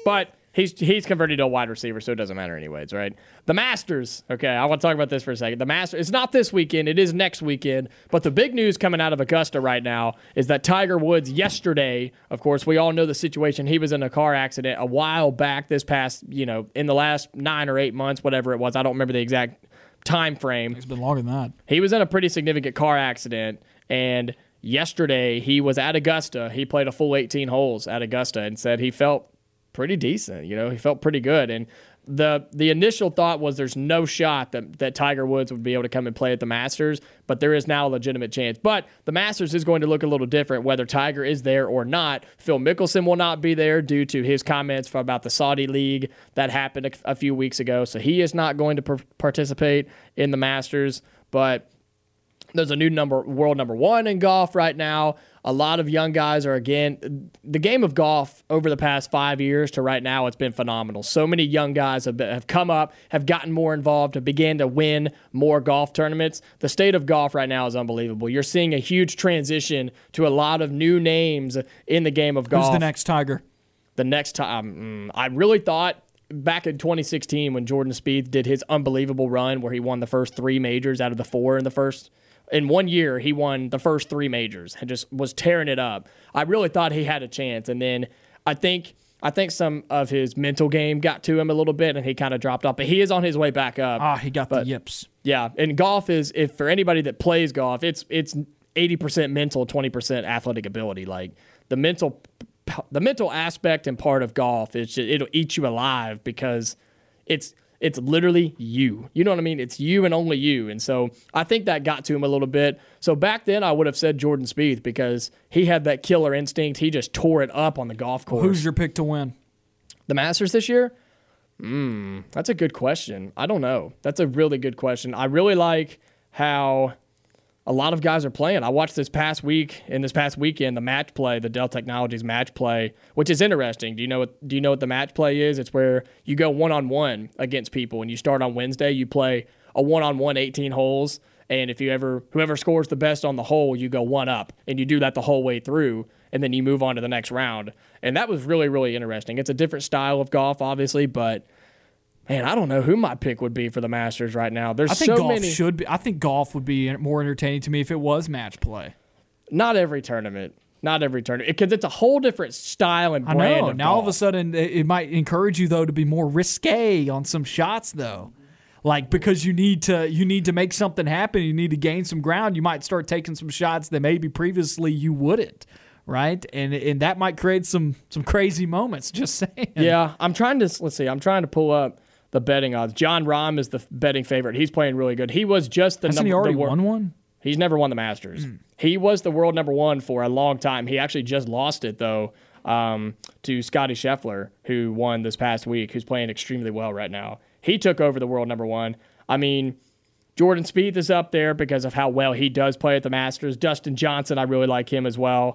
S2: He's converted to a wide receiver, so it doesn't matter anyways, right? The Masters. Okay, I want to talk about this for a second. The Masters. It's not this weekend. It is next weekend. But the big news coming out of Augusta right now is that Tiger Woods yesterday, of course, we all know the situation. He was in a car accident a while back this past, in the last 9 or 8 months, whatever it was. I don't remember the exact time frame.
S3: It's been longer than that.
S2: He was in a pretty significant car accident, and yesterday he was at Augusta. He played a full 18 holes at Augusta and said he felt pretty decent. He felt pretty good. And the initial thought was there's no shot that Tiger Woods would be able to come and play at the Masters, but there is now a legitimate chance. But the Masters is going to look a little different whether Tiger is there or not. Phil Mickelson will not be there due to his comments about the Saudi League that happened a few weeks ago. So he is not going to participate in the Masters. But there's a new world number 1 in golf right now. A lot of young guys are, again, the game of golf over the past 5 years to right now, it's been phenomenal. So many young guys have come up, have gotten more involved, have began to win more golf tournaments. The state of golf right now is unbelievable. You're seeing a huge transition to a lot of new names in the game of golf.
S3: Who's the next Tiger?
S2: The next time, I really thought back in 2016 when Jordan Spieth did his unbelievable run where he won the first 3 majors out of the 4 in 1 year, he won the first 3 majors and just was tearing it up. I really thought he had a chance. And then I think some of his mental game got to him a little bit and he kind of dropped off. But he is on his way back up.
S3: He got the yips.
S2: Yeah, and golf is, if for anybody that plays golf, it's 80% mental, 20% athletic ability. Like the mental aspect and part of golf is it'll eat you alive because it's literally you. You know what I mean? It's you and only you. And so I think that got to him a little bit. So back then I would have said Jordan Spieth because he had that killer instinct. He just tore it up on the golf course.
S3: Who's your pick to win?
S2: The Masters this year? That's a good question. I don't know. That's a really good question. I really like how a lot of guys are playing. I watched this past weekend, the match play, the Dell Technologies match play, which is interesting. Do you know what the match play is? It's where you go one-on-one against people, and you start on Wednesday. You play a one-on-one 18 holes, and whoever scores the best on the hole, you go one up, and you do that the whole way through, and then you move on to the next round. And that was really, really interesting. It's a different style of golf, obviously, but man, I don't know who my pick would be for the Masters right now. I
S3: think golf would be more entertaining to me if it was match play.
S2: Not every tournament, because it's a whole different style and brand. I know.
S3: Now all of a sudden, it might encourage you though to be more risque on some shots though, like because you need to make something happen. You need to gain some ground. You might start taking some shots that maybe previously you wouldn't. Right, and that might create some crazy moments. Just saying.
S2: Yeah, I'm trying to pull up the betting odds. John Rahm is the betting favorite. He's playing really good. He was just the
S3: Hasn't he already won one?
S2: He's never won the Masters. He was the world number 1 for a long time. He actually just lost it, though, to Scottie Scheffler, who won this past week, who's playing extremely well right now. He took over the world number 1. I mean, Jordan Spieth is up there because of how well he does play at the Masters. Dustin Johnson, I really like him as well.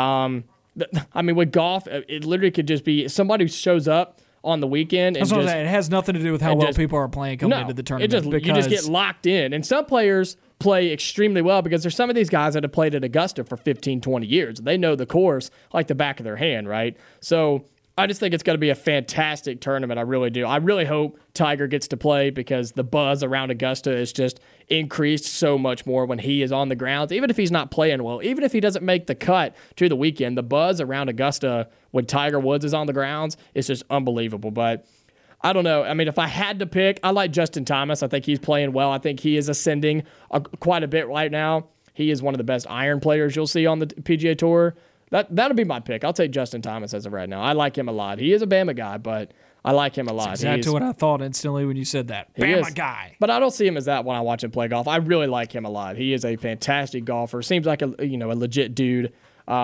S2: With golf, it literally could just be somebody who shows up on the weekend. And
S3: it has nothing to do with how well people are playing coming into the tournament.
S2: You just get locked in. And some players play extremely well because there's some of these guys that have played at Augusta for 15, 20 years. They know the course like the back of their hand, right? So I just think it's going to be a fantastic tournament. I really do. I really hope Tiger gets to play because the buzz around Augusta is just increased so much more when he is on the grounds. Even if he's not playing well, even if he doesn't make the cut to the weekend, the buzz around Augusta when Tiger Woods is on the grounds is just unbelievable. But I don't know. I mean, if I had to pick, I like Justin Thomas. I think he's playing well. I think he is ascending quite a bit right now. He is one of the best iron players you'll see on the PGA Tour. That'll be my pick. I'll take Justin Thomas as of right now. I like him a lot. He is a Bama guy, but I like him a lot.
S3: That's exactly what I thought instantly when you said that. Bama guy.
S2: But I don't see him as that when I watch him play golf. I really like him a lot. He is a fantastic golfer. Seems like a legit dude.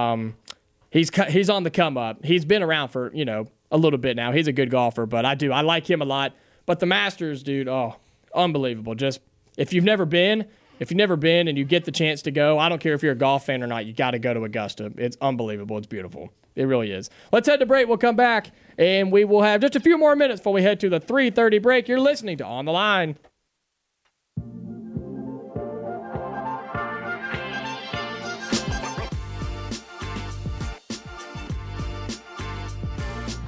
S2: He's on the come up. He's been around for a little bit now. He's a good golfer, but I like him a lot. But the Masters, dude, unbelievable. Just if you've never been and you get the chance to go, I don't care if you're a golf fan or not, you got to go to Augusta. It's unbelievable. It's beautiful. It really is. Let's head to break. We'll come back, and we will have just a few more minutes before we head to the 3:30 break. You're listening to On the Line.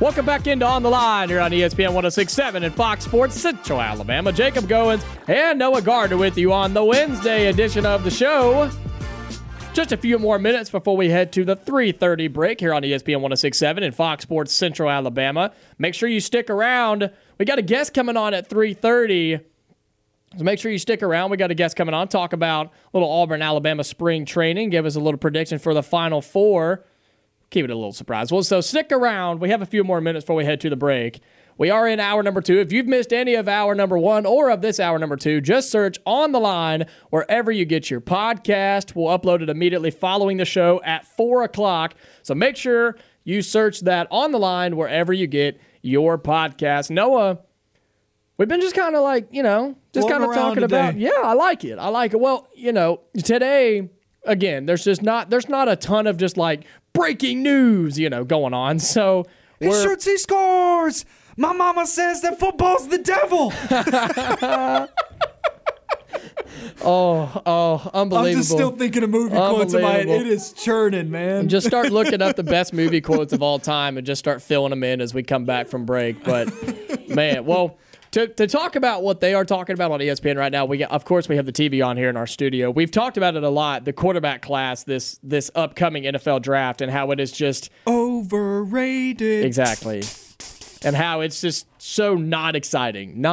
S2: Welcome back into On the Line here on ESPN 106.7 and Fox Sports Central Alabama. Jacob Goins and Noah Gardner with you on the Wednesday edition of the show. Just a few more minutes before we head to the 3:30 break here on ESPN 106.7 and Fox Sports Central Alabama. Make sure you stick around. We got a guest coming on at 3:30. So make sure you stick around. We got a guest coming on, talk about a little Auburn, Alabama spring training, give us a little prediction for the Final Four. Keep it a little surprise. Well, so stick around. We have a few more minutes before we head to the break. We are in hour number 2. If you've missed any of hour number 1 or of this hour number 2, just search On the Line wherever you get your podcast. We'll upload it immediately following the show at 4 o'clock. So make sure you search that On the Line wherever you get your podcast. Noah, we've been just kind of like, just kind of talking about, I like it. Well, today, again, there's not a ton of just like breaking news, going on. So
S3: he scores. My mama says that football's the devil.
S2: Unbelievable.
S3: I'm just still thinking of movie quotes in my head. It is churning, man.
S2: Just start looking up the best movie quotes of all time and just start filling them in as we come back from break. But, man, well, to talk about what they are talking about on ESPN right now, of course we have the TV on here in our studio. We've talked about it a lot, the quarterback class, this upcoming NFL draft, and how it is just
S3: overrated.
S2: Exactly. And how it's just so not exciting.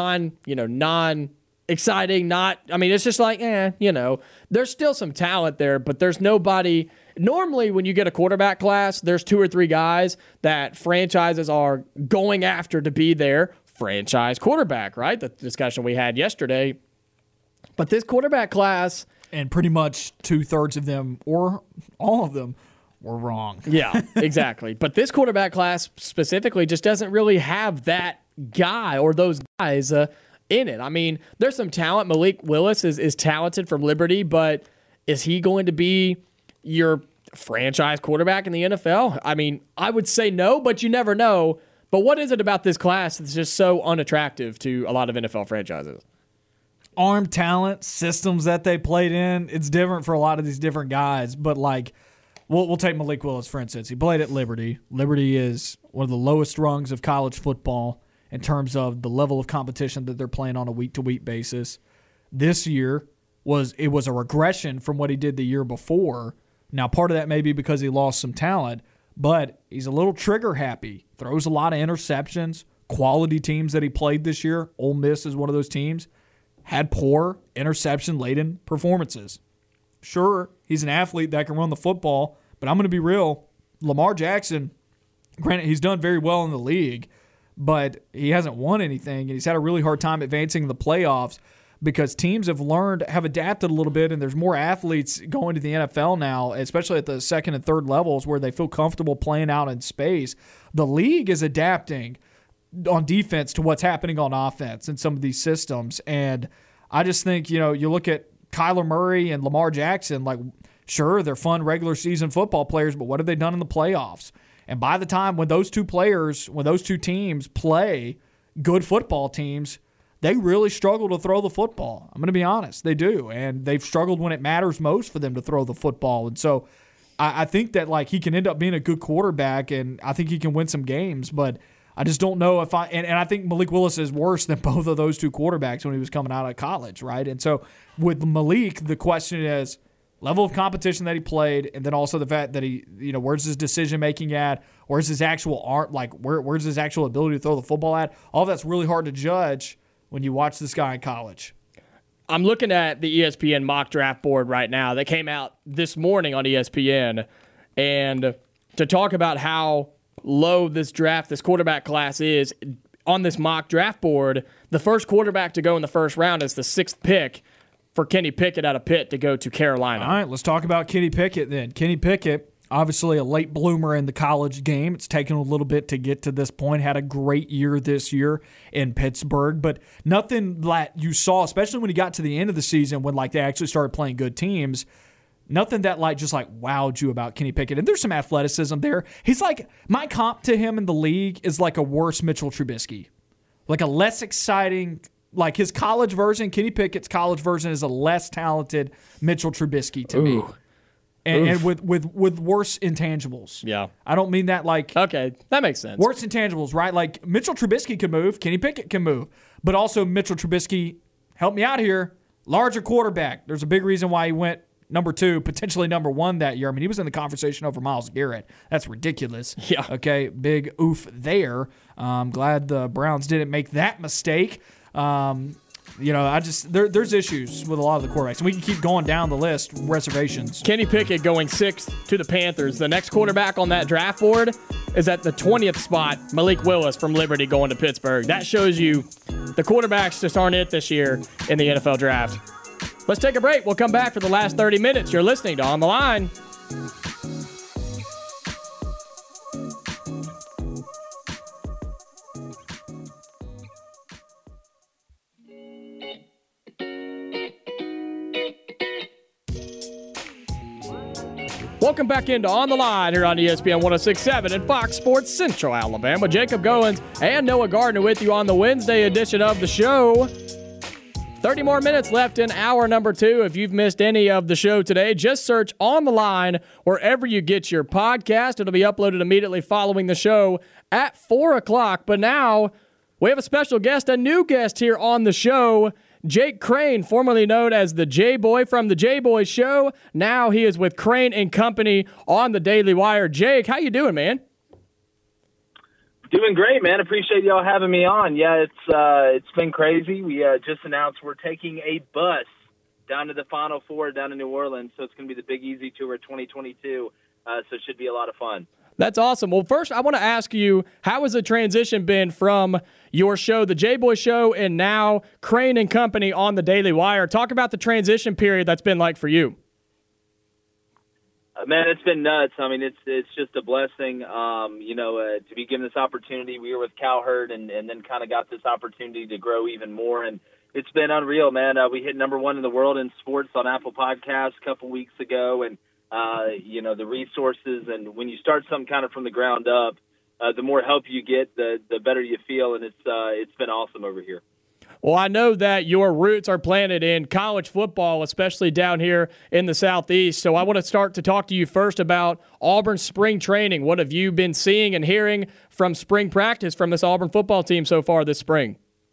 S2: Non-exciting, it's just like, there's still some talent there, but there's nobody. Normally, when you get a quarterback class, there's 2 or 3 guys that franchises are going after to be their franchise quarterback, right? The discussion we had yesterday. But this quarterback class,
S3: and pretty much 2/3 of them, or all of them, were wrong.
S2: Yeah, exactly. But this quarterback class specifically just doesn't really have that guy or those guys in it. I mean, there's some talent. Malik Willis is talented from Liberty, but is he going to be your franchise quarterback in the NFL? I mean, I would say no, but you never know. But what is it about this class that's just so unattractive to a lot of NFL franchises?
S3: Arm talent, systems that they played in. It's different for a lot of these different guys. But, like, we'll take Malik Willis, for instance. He played at Liberty. Liberty is one of the lowest rungs of college football in terms of the level of competition that they're playing on a week-to-week basis. This year was a regression from what he did the year before. Now, part of that may be because he lost some talent, but he's a little trigger happy. Throws a lot of interceptions. Quality teams that he played this year, Ole Miss is one of those teams, had poor interception-laden performances. Sure, he's an athlete that can run the football, but I'm going to be real. Lamar Jackson, granted, he's done very well in the league, but he hasn't won anything, and he's had a really hard time advancing in the playoffs because teams have adapted a little bit, and there's more athletes going to the NFL now, especially at the second and third levels where they feel comfortable playing out in space. The league is adapting on defense to what's happening on offense in some of these systems, and I just think, you look at Kyler Murray and Lamar Jackson, like, sure, they're fun regular season football players, but what have they done in the playoffs? And by the time when those two teams play good football teams, they really struggle to throw the football. I'm going to be honest. They do. And they've struggled when it matters most for them to throw the football. And so I think that, like, he can end up being a good quarterback, and I think he can win some games, but I just don't know if and I think Malik Willis is worse than both of those two quarterbacks when he was coming out of college, right? And so with Malik, the question is level of competition that he played, and then also the fact that he, where's his decision-making at? Where's his actual art? Like, where's his actual ability to throw the football at? All that's really hard to judge when you watch this guy in college.
S2: I'm looking at the ESPN mock draft board right now that came out this morning on ESPN, and to talk about how low this quarterback class is on this mock draft board, the first quarterback to go in the first round is the 6th pick for Kenny Pickett out of Pitt to go to Carolina.
S3: All right, let's talk about Kenny Pickett then. Kenny Pickett, obviously a late bloomer in the college game. It's taken a little bit to get to this point. Had a great year this year in Pittsburgh, but nothing that you saw, especially when he got to the end of the season when they actually started playing good teams, nothing that just wowed you about Kenny Pickett. And there's some athleticism there. He's my comp to him in the league is like a worse Mitchell Trubisky. Like a less exciting, like his college version, Kenny Pickett's college version is a less talented Mitchell Trubisky to me. and with worse intangibles.
S2: Yeah.
S3: I don't mean that like...
S2: Okay, that makes sense.
S3: Worse intangibles, right? Like Mitchell Trubisky can move. Kenny Pickett can move. But also Mitchell Trubisky, help me out here, larger quarterback. There's a big reason why he went number 2, potentially number 1 that year. I mean, he was in the conversation over Myles Garrett. That's ridiculous.
S2: Yeah.
S3: Okay, big oof there. Glad the Browns didn't make that mistake. There's issues with a lot of the quarterbacks. We can keep going down the list, reservations.
S2: Kenny Pickett going 6th to the Panthers. The next quarterback on that draft board is at the 20th spot, Malik Willis from Liberty going to Pittsburgh. That shows you the quarterbacks just aren't it this year in the NFL draft. Let's take a break. We'll come back for the last 30 minutes. You're listening to On the Line. Welcome back into On the Line here on ESPN 106.7 and Fox Sports Central Alabama. Jacob Goins and Noah Gardner with you on the Wednesday edition of the show. 30 more minutes left in hour number 2. If you've missed any of the show today, just search On the Line wherever you get your podcast. It'll be uploaded immediately following the show at 4 o'clock. But now we have a special guest, a new guest here on the show. Jake Crain, formerly known as the J-Boy from the J-Boy Show. Now he is with Crain and Company on the Daily Wire. Jake, how you doing, man?
S5: Doing great, man. Appreciate y'all having me on. Yeah, it's been crazy. We just announced we're taking a bus down to the Final Four down in New Orleans, so it's going to be the Big Easy Tour 2022, so it should be a lot of fun.
S2: That's awesome. Well, first, I want to ask you, how has the transition been from your show, the J-Boy Show, and now Crain and Company on the Daily Wire? Talk about the transition period that's been like for you.
S5: Man, it's been nuts. I mean, it's just a blessing, to be given this opportunity. We were with Cowherd and then kind of got this opportunity to grow even more, and it's been unreal, man. We hit number 1 in the world in sports on Apple Podcasts a couple weeks ago, and the resources, and when you start something kind of from the ground up, the more help you get, the better you feel, and it's been awesome over here.
S2: Well, I know that your roots are planted in college football, especially down here in the Southeast. So I want to start to talk to you first about Auburn spring training. What have you been seeing and hearing from spring practice from this Auburn football team so far this spring?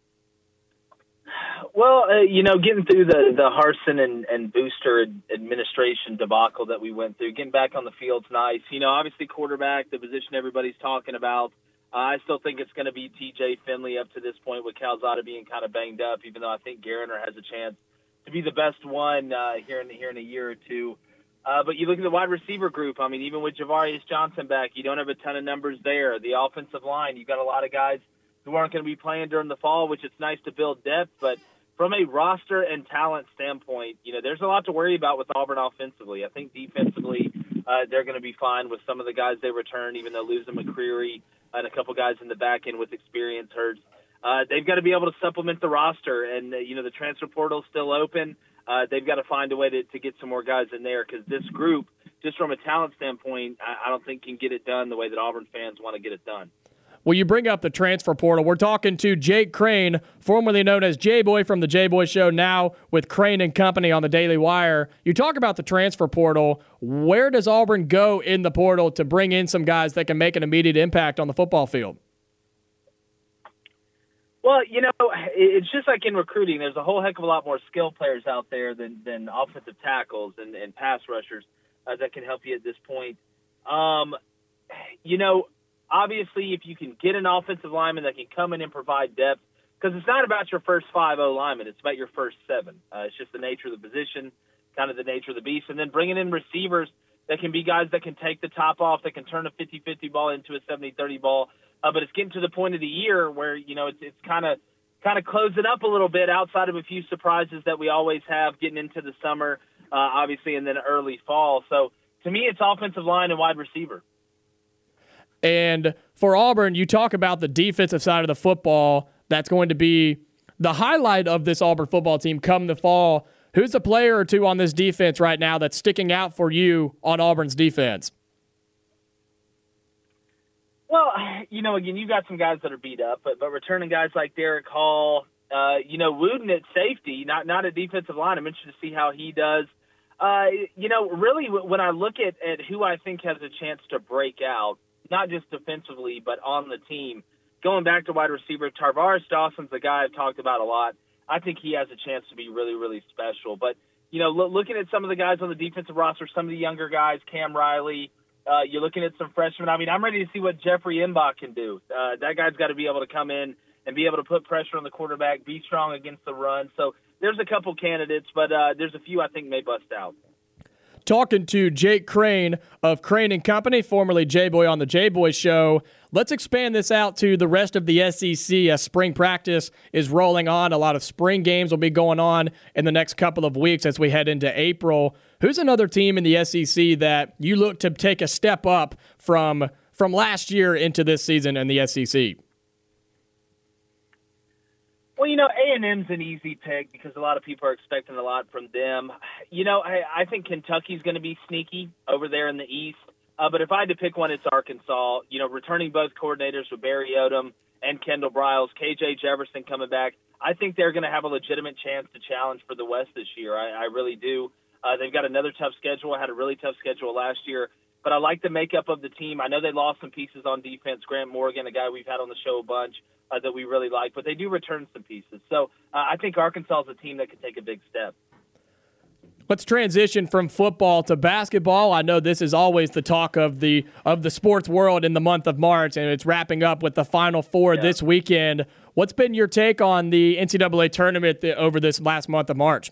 S5: Well, getting through the Harsin and Booster administration debacle that we went through, getting back on the field's nice. Obviously quarterback, the position everybody's talking about. I still think it's going to be TJ Finley up to this point with Calzada being kind of banged up, even though I think Garner has a chance to be the best one here in a year or two. But you look at the wide receiver group. I mean, even with Javarius Johnson back, you don't have a ton of numbers there. The offensive line, you've got a lot of guys who aren't going to be playing during the fall, which it's nice to build depth, but from a roster and talent standpoint, there's a lot to worry about with Auburn offensively. I think defensively, they're going to be fine with some of the guys they return, even though losing McCreary and a couple guys in the back end with experience hurts. They've got to be able to supplement the roster, and, the transfer portal is still open. They've got to find a way to get some more guys in there because this group, just from a talent standpoint, I don't think can get it done the way that Auburn fans want to get it done.
S2: Well, you bring up the transfer portal. We're talking to Jake Crain, formerly known as J-Boy from the J-Boy Show, now with Crain and Company on the Daily Wire. You talk about the transfer portal. Where does Auburn go in the portal to bring in some guys that can make an immediate impact on the football field?
S5: Well, it's just like in recruiting. There's a whole heck of a lot more skill players out there than offensive tackles and pass rushers that can help you at this point. Obviously, if you can get an offensive lineman that can come in and provide depth, because it's not about your first 5 O-linemen, it's about your first 7. It's just the nature of the position, kind of the nature of the beast. And then bringing in receivers that can be guys that can take the top off, that can turn a 50-50 ball into a 70-30 ball. But it's getting to the point of the year where, it's kind of closing up a little bit outside of a few surprises that we always have getting into the summer, obviously, and then early fall. So, to me, it's offensive line and wide receiver.
S2: And for Auburn, you talk about the defensive side of the football. That's going to be the highlight of this Auburn football team come the fall. Who's a player or two on this defense right now that's sticking out for you on Auburn's defense?
S5: Well, again, you've got some guys that are beat up, but returning guys like Derek Hall, Wooden at safety, not a defensive line. I'm interested to see how he does. Really, when I look at who I think has a chance to break out, not just defensively, but on the team, going back to wide receiver, Tarvaris Dawson's the guy I've talked about a lot. I think he has a chance to be really, really special. But, looking at some of the guys on the defensive roster, some of the younger guys, Cam Riley, you're looking at some freshmen. I mean, I'm ready to see what Jeffrey Mbach can do. That guy's got to be able to come in and be able to put pressure on the quarterback, be strong against the run. So there's a couple candidates, but there's a few I think may bust out.
S2: Talking to Jake Crane of Crane & Company, formerly J-Boy on the J-Boy Show. Let's expand this out to the rest of the SEC as spring practice is rolling on. A lot of spring games will be going on in the next couple of weeks as we head into April. Who's another team in the SEC that you look to take a step up from last year into this season in the SEC?
S5: Well, A&M's an easy pick because a lot of people are expecting a lot from them. I think Kentucky's going to be sneaky over there in the East. But if I had to pick one, it's Arkansas. Returning both coordinators with Barry Odom and Kendall Briles, KJ Jefferson coming back. I think they're going to have a legitimate chance to challenge for the West this year. I really do. They've got another tough schedule. Had a really tough schedule last year. But I like the makeup of the team. I know they lost some pieces on defense. Grant Morgan, a guy we've had on the show a bunch, that we really like. But they do return some pieces. So I think Arkansas is a team that could take a big step.
S2: Let's transition from football to basketball. I know this is always the talk of the sports world in the month of March, and it's wrapping up with the Final Four this weekend. What's been your take on the NCAA tournament over this last month of March?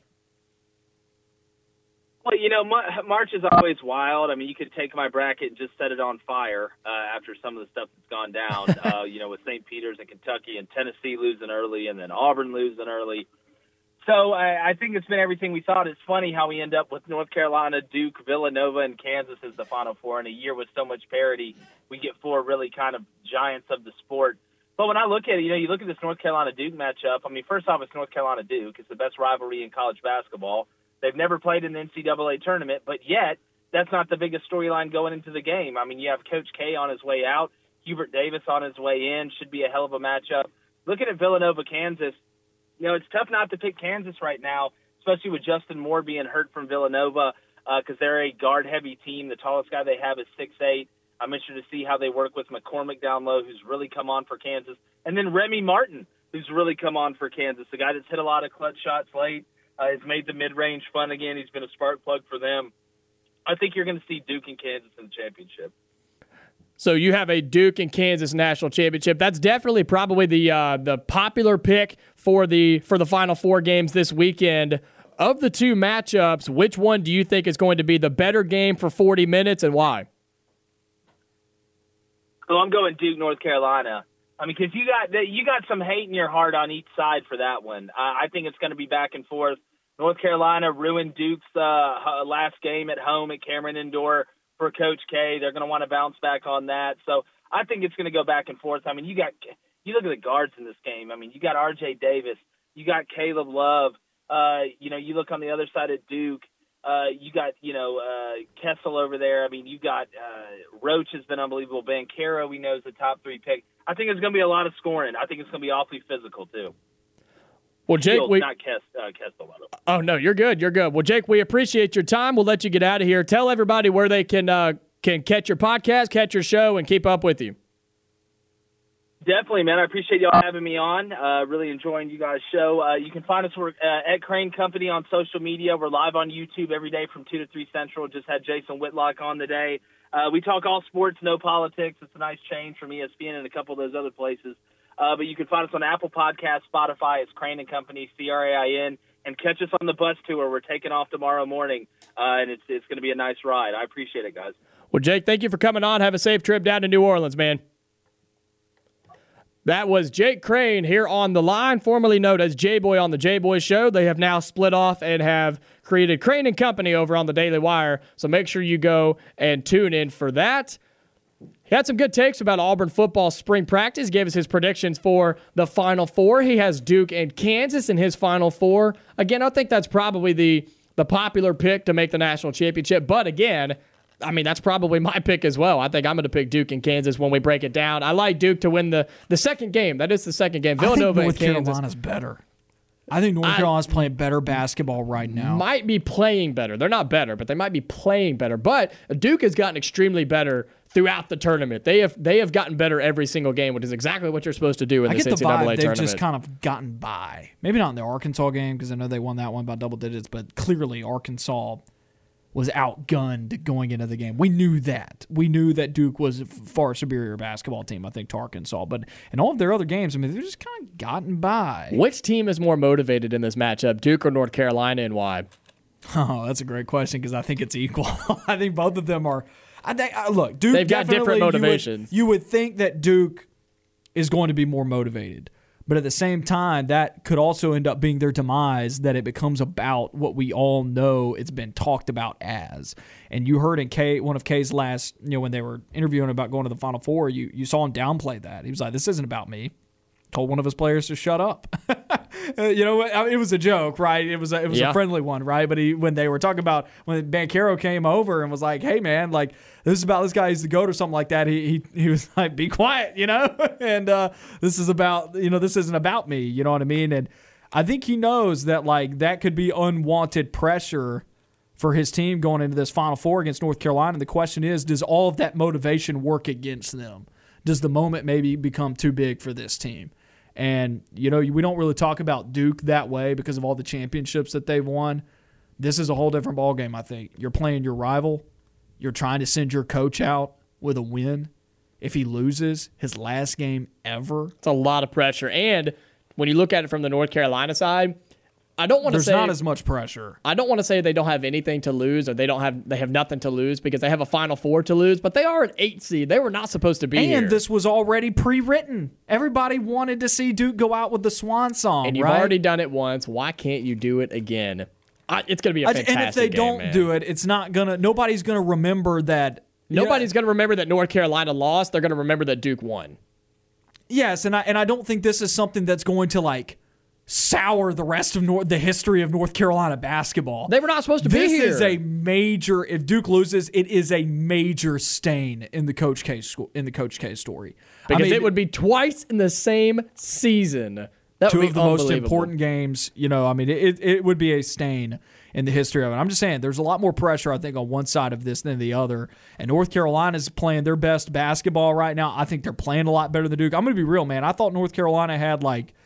S5: Well, March is always wild. I mean, you could take my bracket and just set it on fire after some of the stuff that's gone down, with St. Peter's and Kentucky and Tennessee losing early and then Auburn losing early. So I think it's been everything we thought. It's funny how we end up with North Carolina, Duke, Villanova, and Kansas as the Final Four. In a year with so much parity, we get four really kind of giants of the sport. But when I look at it, you look at this North Carolina-Duke matchup. I mean, first off, it's North Carolina-Duke. It's the best rivalry in college basketball. They've never played in the NCAA tournament, but yet that's not the biggest storyline going into the game. I mean, you have Coach K on his way out, Hubert Davis on his way in. Should be a hell of a matchup. Looking at Villanova, Kansas, it's tough not to pick Kansas right now, especially with Justin Moore being hurt from Villanova because they're a guard-heavy team. The tallest guy they have is 6'8". I'm interested to see how they work with McCormick down low, who's really come on for Kansas. And then Remy Martin, who's really come on for Kansas, the guy that's hit a lot of clutch shots late. Has made the mid-range fun again. He's been a spark plug for them. I think you're going to see Duke and Kansas in the championship.
S2: So you have a Duke and Kansas national championship. That's definitely probably the popular pick for the Final Four games this weekend. Of the two matchups, which one do you think is going to be the better game for 40 minutes and why?
S5: Well, I'm going Duke, North Carolina. I mean, because you got some hate in your heart on each side for that one. I think it's going to be back and forth. North Carolina ruined Duke's last game at home at Cameron Indoor for Coach K. They're going to want to bounce back on that. So I think it's going to go back and forth. I mean, you look at the guards in this game. I mean, you got R.J. Davis. You got Caleb Love. You look on the other side at Duke. You got, Kessel over there. I mean, you got Roach has been unbelievable. Banchero, we know, is the top 3 pick. I think it's going to be a lot of scoring. I think it's going to be awfully physical, too.
S2: Well, Jake,
S5: not Kessel.
S2: Oh, no, you're good. You're good. Well, Jake, we appreciate your time. We'll let you get out of here. Tell everybody where they can catch your podcast, catch your show, and keep up with you.
S5: Definitely, man. I appreciate y'all having me on. Really enjoying you guys' show. You can find us at Crane Company on social media. We're live on YouTube every day from 2 to 3 Central. Just had Jason Whitlock on today. We talk all sports, no politics. It's a nice change from ESPN and a couple of those other places. But you can find us on Apple Podcasts, Spotify. It's Crane & Company, CRAIN. And catch us on the bus tour. We're taking off tomorrow morning, and it's going to be a nice ride. I appreciate it, guys.
S2: Well, Jake, thank you for coming on. Have a safe trip down to New Orleans, man. That was Jake Crane here on the line, formerly known as J-Boy on the J-Boy Show. They have now split off and have created Crane & Company over on the Daily Wire, so make sure you go and tune in for that. He had some good takes about Auburn football spring practice, gave us his predictions for the Final Four. He has Duke and Kansas in his Final Four. Again, I think that's probably the popular pick to make the national championship, but again, I mean, that's probably my pick as well. I think I'm going to pick Duke and Kansas when we break it down. I like Duke to win the second game. That is the second game. Villanova
S3: I think North
S2: and Kansas.
S3: Carolina's better. I think North Carolina's playing better basketball right now.
S2: Might be playing better. They're not better, but they might be playing better. But Duke has gotten extremely better throughout the tournament. They have gotten better every single game, which is exactly what you're supposed to do in this NCAA tournament.
S3: They've just kind of gotten by. Maybe not in the Arkansas game because I know they won that one by double digits, but clearly Arkansas was outgunned going into the game. We knew that. We knew that Duke was a far superior basketball team, I think, to Arkansas. But in all of their other games, I mean, they're just kind of gotten by.
S2: Which team is more motivated in this matchup, Duke or North Carolina, and why?
S3: Oh, that's a great question because I think it's equal. I think both of them are. Look, Duke.
S2: They've got different motivations.
S3: You would think that Duke is going to be more motivated. But at the same time, that could also end up being their demise, that it becomes about what we all know it's been talked about as. And you heard in one of K's last, when they were interviewing about going to the Final Four, you saw him downplay that. He was like, this isn't about me. Told one of his players to shut up. It was a joke, right? It was a friendly one, right? But when they were talking about when Banchero came over and was like, "Hey, man, like this is about this guy, he's the GOAT or something like that," he was like, "Be quiet," and this is about this isn't about me, you know what I mean? And I think he knows that like that could be unwanted pressure for his team going into this Final Four against North Carolina. And the question is, does all of that motivation work against them? Does the moment maybe become too big for this team? And, we don't really talk about Duke that way because of all the championships that they've won. This is a whole different ballgame, I think. You're playing your rival. You're trying to send your coach out with a win. If he loses his last game ever.
S2: It's a lot of pressure. And when you look at it from the North Carolina side, I don't want to say
S3: there's not as much pressure.
S2: I don't want to say they don't have anything to lose or they have nothing to lose because they have a Final Four to lose, but they are an 8 seed. They were not supposed to be here.
S3: And this was already pre-written. Everybody wanted to see Duke go out with the swan song,
S2: and you've already done it once. Why can't you do it again? It's going to be a fantastic game,
S3: and if they don't do it, it's not going to. Nobody's going to remember that.
S2: Nobody's going to remember that North Carolina lost. They're going to remember that Duke won.
S3: Yes, and I don't think this is something that's going to like sour the rest of the history of North Carolina basketball.
S2: They were not supposed to be here.
S3: This is a major. If Duke loses, it is a major stain in the Coach K story
S2: because it would be twice in the same season. That
S3: two
S2: would be
S3: of the most important games. It would be a stain in the history of it. I'm just saying, there's a lot more pressure, I think, on one side of this than the other. And North Carolina's playing their best basketball right now. I think they're playing a lot better than Duke. I'm going to be real, man. I thought North Carolina had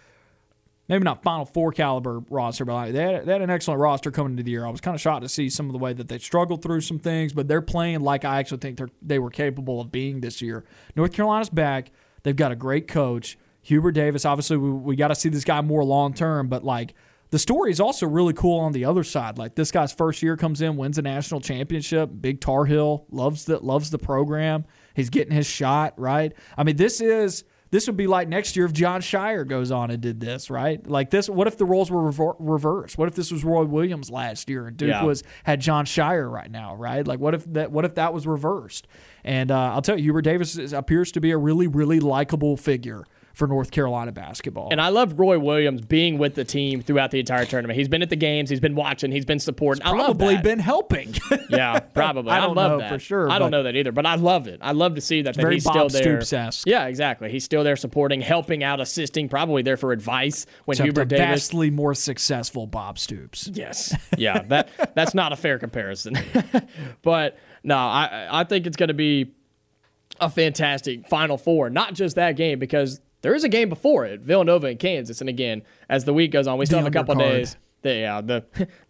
S3: maybe not Final Four caliber roster, but they had an excellent roster coming into the year. I was kind of shocked to see some of the way that they struggled through some things, but they're playing like I actually think they were capable of being this year. North Carolina's back. They've got a great coach. Hubert Davis, obviously, we got to see this guy more long-term, but the story is also really cool on the other side. This guy's first year comes in, wins a national championship, big Tar Heel, loves the program. He's getting his shot, right? I mean, this would be like next year if John Shire goes on and did this, right? Like this, what if the roles were reversed? What if this was Roy Williams last year and Duke had John Shire right now, right? Like what if that was reversed? And I'll tell you, Hubert Davis appears to be a really, really likable figure for North Carolina basketball.
S2: And I love Roy Williams being with the team throughout the entire tournament. He's been at the games. He's been watching. He's been supporting.
S3: I love that. Probably been helping.
S2: Yeah, probably.
S3: I don't know that for sure.
S2: I don't know that either, but I love it. I love to see that he's
S3: Bob
S2: still there.
S3: Stoops-esque.
S2: Yeah, exactly. He's still there supporting, helping out, assisting, probably there for advice when
S3: Except
S2: Hubert Davis.
S3: Vastly more successful Bob Stoops.
S2: Yes. Yeah, that's not a fair comparison. But no, I think it's going to be a fantastic Final Four. Not just that game, because there is a game before it, Villanova and Kansas. And again, as the week goes on, we still have a couple days. The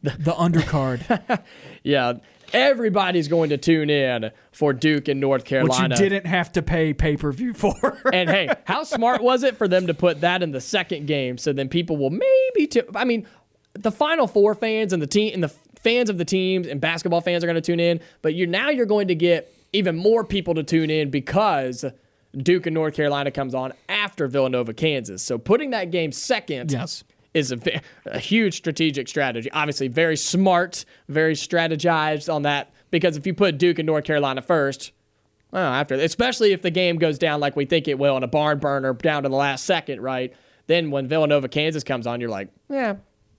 S3: undercard.
S2: Yeah, everybody's going to tune in for Duke and North Carolina.
S3: Which you didn't have to pay pay-per-view for.
S2: And hey, how smart was it for them to put that in the second game so then people will maybe the Final Four fans and the fans of the teams and basketball fans are going to tune in, but you're going to get even more people to tune in because Duke and North Carolina comes on after Villanova, Kansas. So putting that game second is a huge strategic strategy. Obviously, very smart, very strategized on that, because if you put Duke and North Carolina first, especially if the game goes down like we think it will in a barn burner down to the last second, right? Then when Villanova, Kansas comes on, you're like, yeah.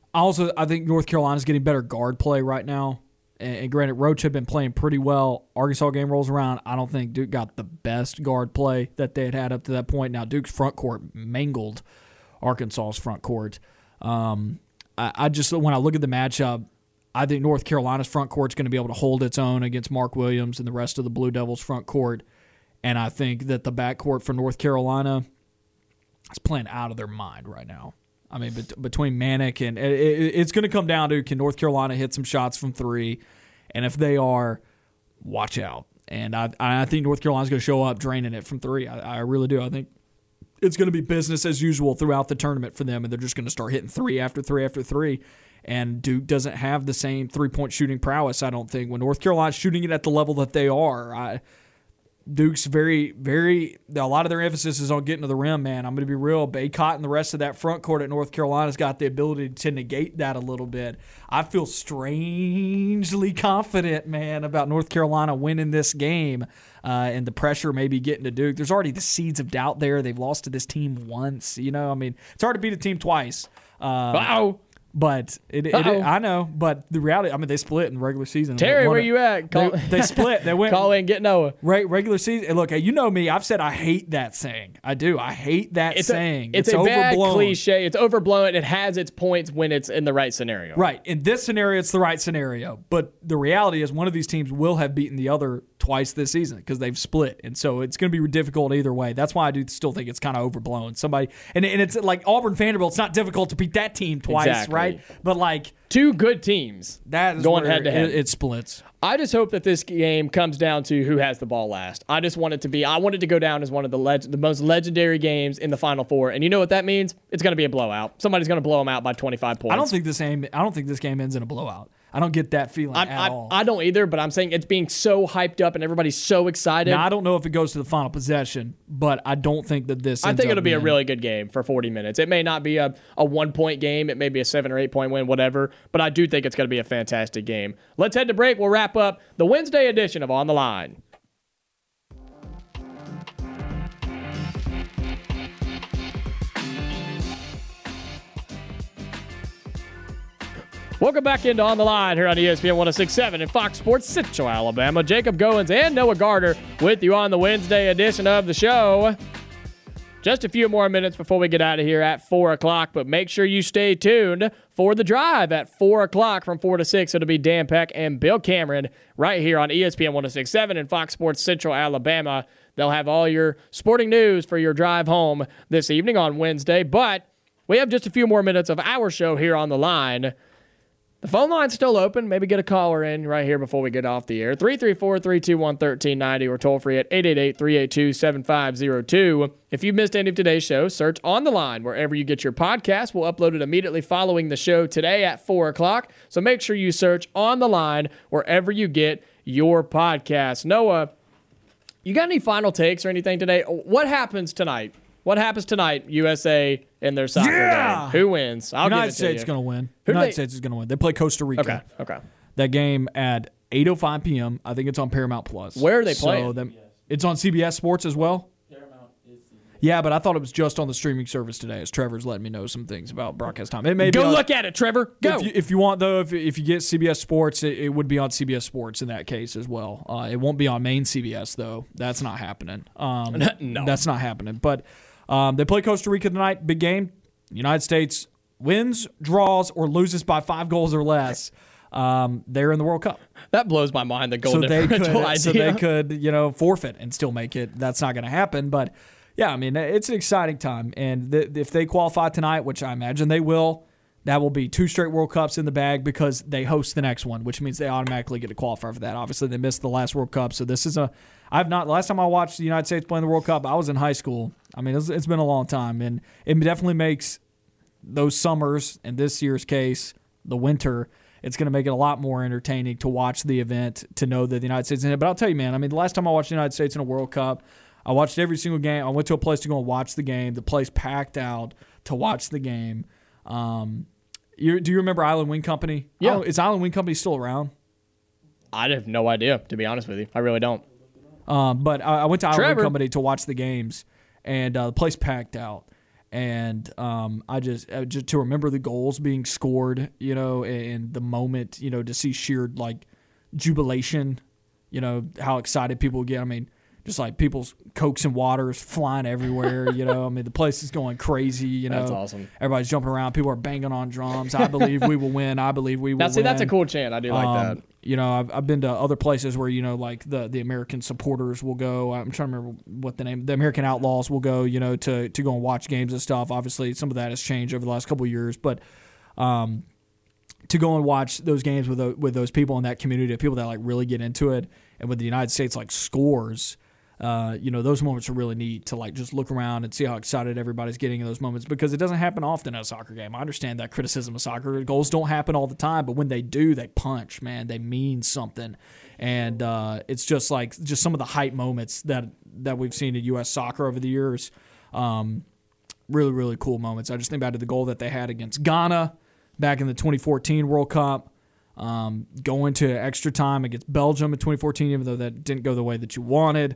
S3: I think North Carolina's getting better guard play right now. And granted, Roach had been playing pretty well. Arkansas game rolls around. I don't think Duke got the best guard play that they had up to that point. Now, Duke's front court mangled Arkansas's front court. I just, when I look at the matchup, I think North Carolina's front court's going to be able to hold its own against Mark Williams and the rest of the Blue Devils' front court. And I think that the backcourt for North Carolina is playing out of their mind right now. I mean, between Manic and it's going to come down to, can North Carolina hit some shots from three? And if they are, watch out. And I think North Carolina's going to show up draining it from three. I really do. I think it's going to be business as usual throughout the tournament for them, and they're just going to start hitting three after three after three. And Duke doesn't have the same three-point shooting prowess, I don't think. When North Carolina's shooting it at the level that they are, Duke's very, very – a lot of their emphasis is on getting to the rim, man. I'm going to be real. Baycott and the rest of that front court at North Carolina's got the ability to negate that a little bit. I feel strangely confident, man, about North Carolina winning this game and the pressure maybe getting to Duke. There's already the seeds of doubt there. They've lost to this team once. You know, I mean, it's hard to beat a team twice.
S2: Wow.
S3: But I know. But the reality, I mean, they split in the regular season.
S2: Terry, where you at?
S3: They split. They went.
S2: Call in, get Noah.
S3: Regular season. Look, you know me. I've said I hate that saying. I do. I hate that saying.
S2: It's a bad cliche. It's overblown. It has its points when it's in the right scenario.
S3: Right. In this scenario, it's the right scenario. But the reality is, one of these teams will have beaten the other twice this season because they've split, and so it's going to be difficult either way. That's why I do still think it's kind of overblown. Somebody and it's like Auburn Vanderbilt. It's not difficult to beat that team twice, exactly. Right? But like
S2: two good teams
S3: that is
S2: going head to head.
S3: It splits.
S2: I just hope that this game comes down to who has the ball last. I just want it to be. I want it to go down as one of the most legendary games in the Final Four, and you know what that means? It's going to be a blowout. Somebody's going to blow them out by 25 points.
S3: I don't think this game ends in a blowout. I don't get that feeling at all.
S2: I don't either, but I'm saying it's being so hyped up and everybody's so excited.
S3: Now, I don't know if it goes to the final possession, but I don't think that this
S2: I think it'll be a really good game for 40 minutes. It may not be a 1-point game. It may be a 7 or 8 point win, whatever, but I do think it's going to be a fantastic game. Let's head to break. We'll wrap up the Wednesday edition of On the Line. Welcome back into On the Line here on ESPN 106.7 and Fox Sports Central Alabama. Jacob Goins and Noah Gardner with you on the Wednesday edition of the show. Just a few more minutes before we get out of here at 4 o'clock, but make sure you stay tuned for The Drive at 4 o'clock from 4 to 6. It'll be Dan Peck and Bill Cameron right here on ESPN 106.7 and Fox Sports Central Alabama. They'll have all your sporting news for your drive home this evening on Wednesday, but we have just a few more minutes of our show here on the line. The phone line's still open. Maybe get a caller in right here before we get off the air. 334-321-1390 or toll free at 888-382-7502. If you missed any of today's show, search On the Line wherever you get your podcast. We'll upload it immediately following the show today at 4 o'clock. So make sure you search On the Line wherever you get your podcast. Noah, you got any final takes or anything today? What happens tonight? What happens tonight, USA in their soccer game? Who wins?
S3: United States is going to win. United States is going to win. They play Costa Rica.
S2: Okay.
S3: That game at 8:05 p.m. I think it's on Paramount Plus.
S2: Where are they playing?
S3: It's on CBS Sports as well?
S4: Paramount is CBS.
S3: Yeah, but I thought it was just on the streaming service today, as Trevor's letting me know some things about broadcast time. It may
S2: Go look at it, Trevor. Go.
S3: If you want, though, if you get CBS Sports, it would be on CBS Sports in that case as well. It won't be on main CBS, though. That's not happening.
S2: No.
S3: That's not happening. But they play Costa Rica tonight. Big game. United States wins, draws, or loses by 5 goals or less. They're in the World Cup.
S2: That blows my mind, the goal differential idea.
S3: So they could, forfeit and still make it. That's not going to happen. But, yeah, I mean, it's an exciting time. And if they qualify tonight, which I imagine they will, that will be 2 straight World Cups in the bag because they host the next one, which means they automatically get to qualify for that. Obviously, they missed the last World Cup. So this is last time I watched the United States play in the World Cup, I was in high school. I mean, it's been a long time. And it definitely makes those summers, in this year's case, the winter, it's going to make it a lot more entertaining to watch the event, to know that the United States is in it. But I'll tell you, man, I mean, the last time I watched the United States in a World Cup, I watched every single game. I went to a place to go and watch the game. The place packed out to watch the game. Do you remember Island Wing Company?
S2: Yeah.
S3: Is Island Wing Company still around?
S2: I have no idea, to be honest with you. I really don't.
S3: But I went to Island Wing Company to watch the games, and the place packed out. And I just to remember the goals being scored, and the moment, to see sheer jubilation, how excited people get. I mean, just like people's Cokes and waters flying everywhere. You know, I mean, the place is going crazy. You know,
S2: that's awesome.
S3: Everybody's jumping around. People are banging on drums. I believe we will win. I believe we will win.
S2: See, that's a cool chant. I do like that.
S3: You know, I've been to other places where, you know, like the American supporters will go. I'm trying to remember what the name. The American Outlaws will go, you know, to go and watch games and stuff. Obviously, some of that has changed over the last couple of years, but to go and watch those games with those people in that community, people that like really get into it, and when the United States like scores, you know, those moments are really neat to like just look around and see how excited everybody's getting in those moments, because it doesn't happen often in a soccer game. I understand that criticism of soccer. Goals don't happen all the time, but when they do, they punch, man. They mean something. And it's just some of the hype moments that we've seen in U.S. soccer over the years. Really, really cool moments. I just think back to the goal that they had against Ghana back in the 2014 World Cup. Going to extra time against Belgium in 2014, even though that didn't go the way that you wanted.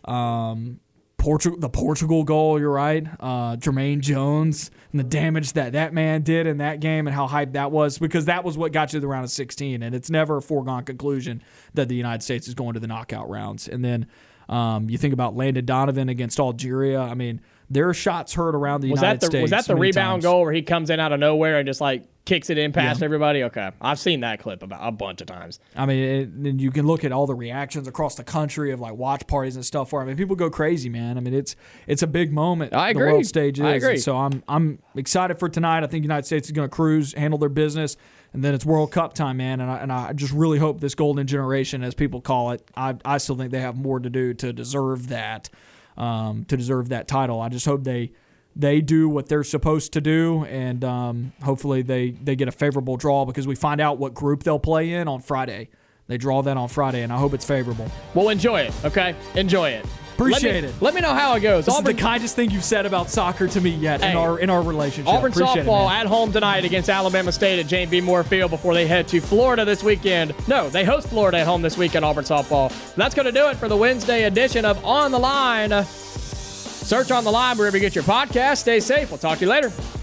S3: The Portugal goal, you're right. Jermaine Jones and the damage that man did in that game and how hyped that was, because that was what got you to the round of 16. And it's never a foregone conclusion that the United States is going to the knockout rounds. And then you think about Landon Donovan against Algeria. I mean, there are shots heard around the United States.
S2: Was that the rebound goal where he comes in out of nowhere and just like kicks it in past everybody? Okay. I've seen that clip about a bunch of times.
S3: I mean, and you can look at all the reactions across the country of like watch parties and stuff for it. I mean, people go crazy, man. I mean, it's a big moment.
S2: I agree.
S3: The world stage is.
S2: I agree.
S3: And so I'm excited for tonight. I think the United States is going to cruise, handle their business, and then it's World Cup time, man. And I just really hope this golden generation, as people call it, I still think they have more to do to deserve that, title. I just hope they do what they're supposed to do, and hopefully they get a favorable draw, because we find out what group they'll play in on Friday. They draw that on Friday, and I hope it's favorable.
S2: Well, enjoy it, okay? Enjoy it.
S3: Appreciate it.
S2: Let me know how it goes.
S3: This is the kindest thing you've said about soccer to me yet in our relationship.
S2: Auburn
S3: Appreciate
S2: softball
S3: it,
S2: at home tonight against Alabama State at Jane B. Moore Field before they head to Florida this weekend. No, they host Florida at home this weekend, Auburn softball. That's going to do it for the Wednesday edition of On the Line. Search On the Line wherever you get your podcast. Stay safe. We'll talk to you later.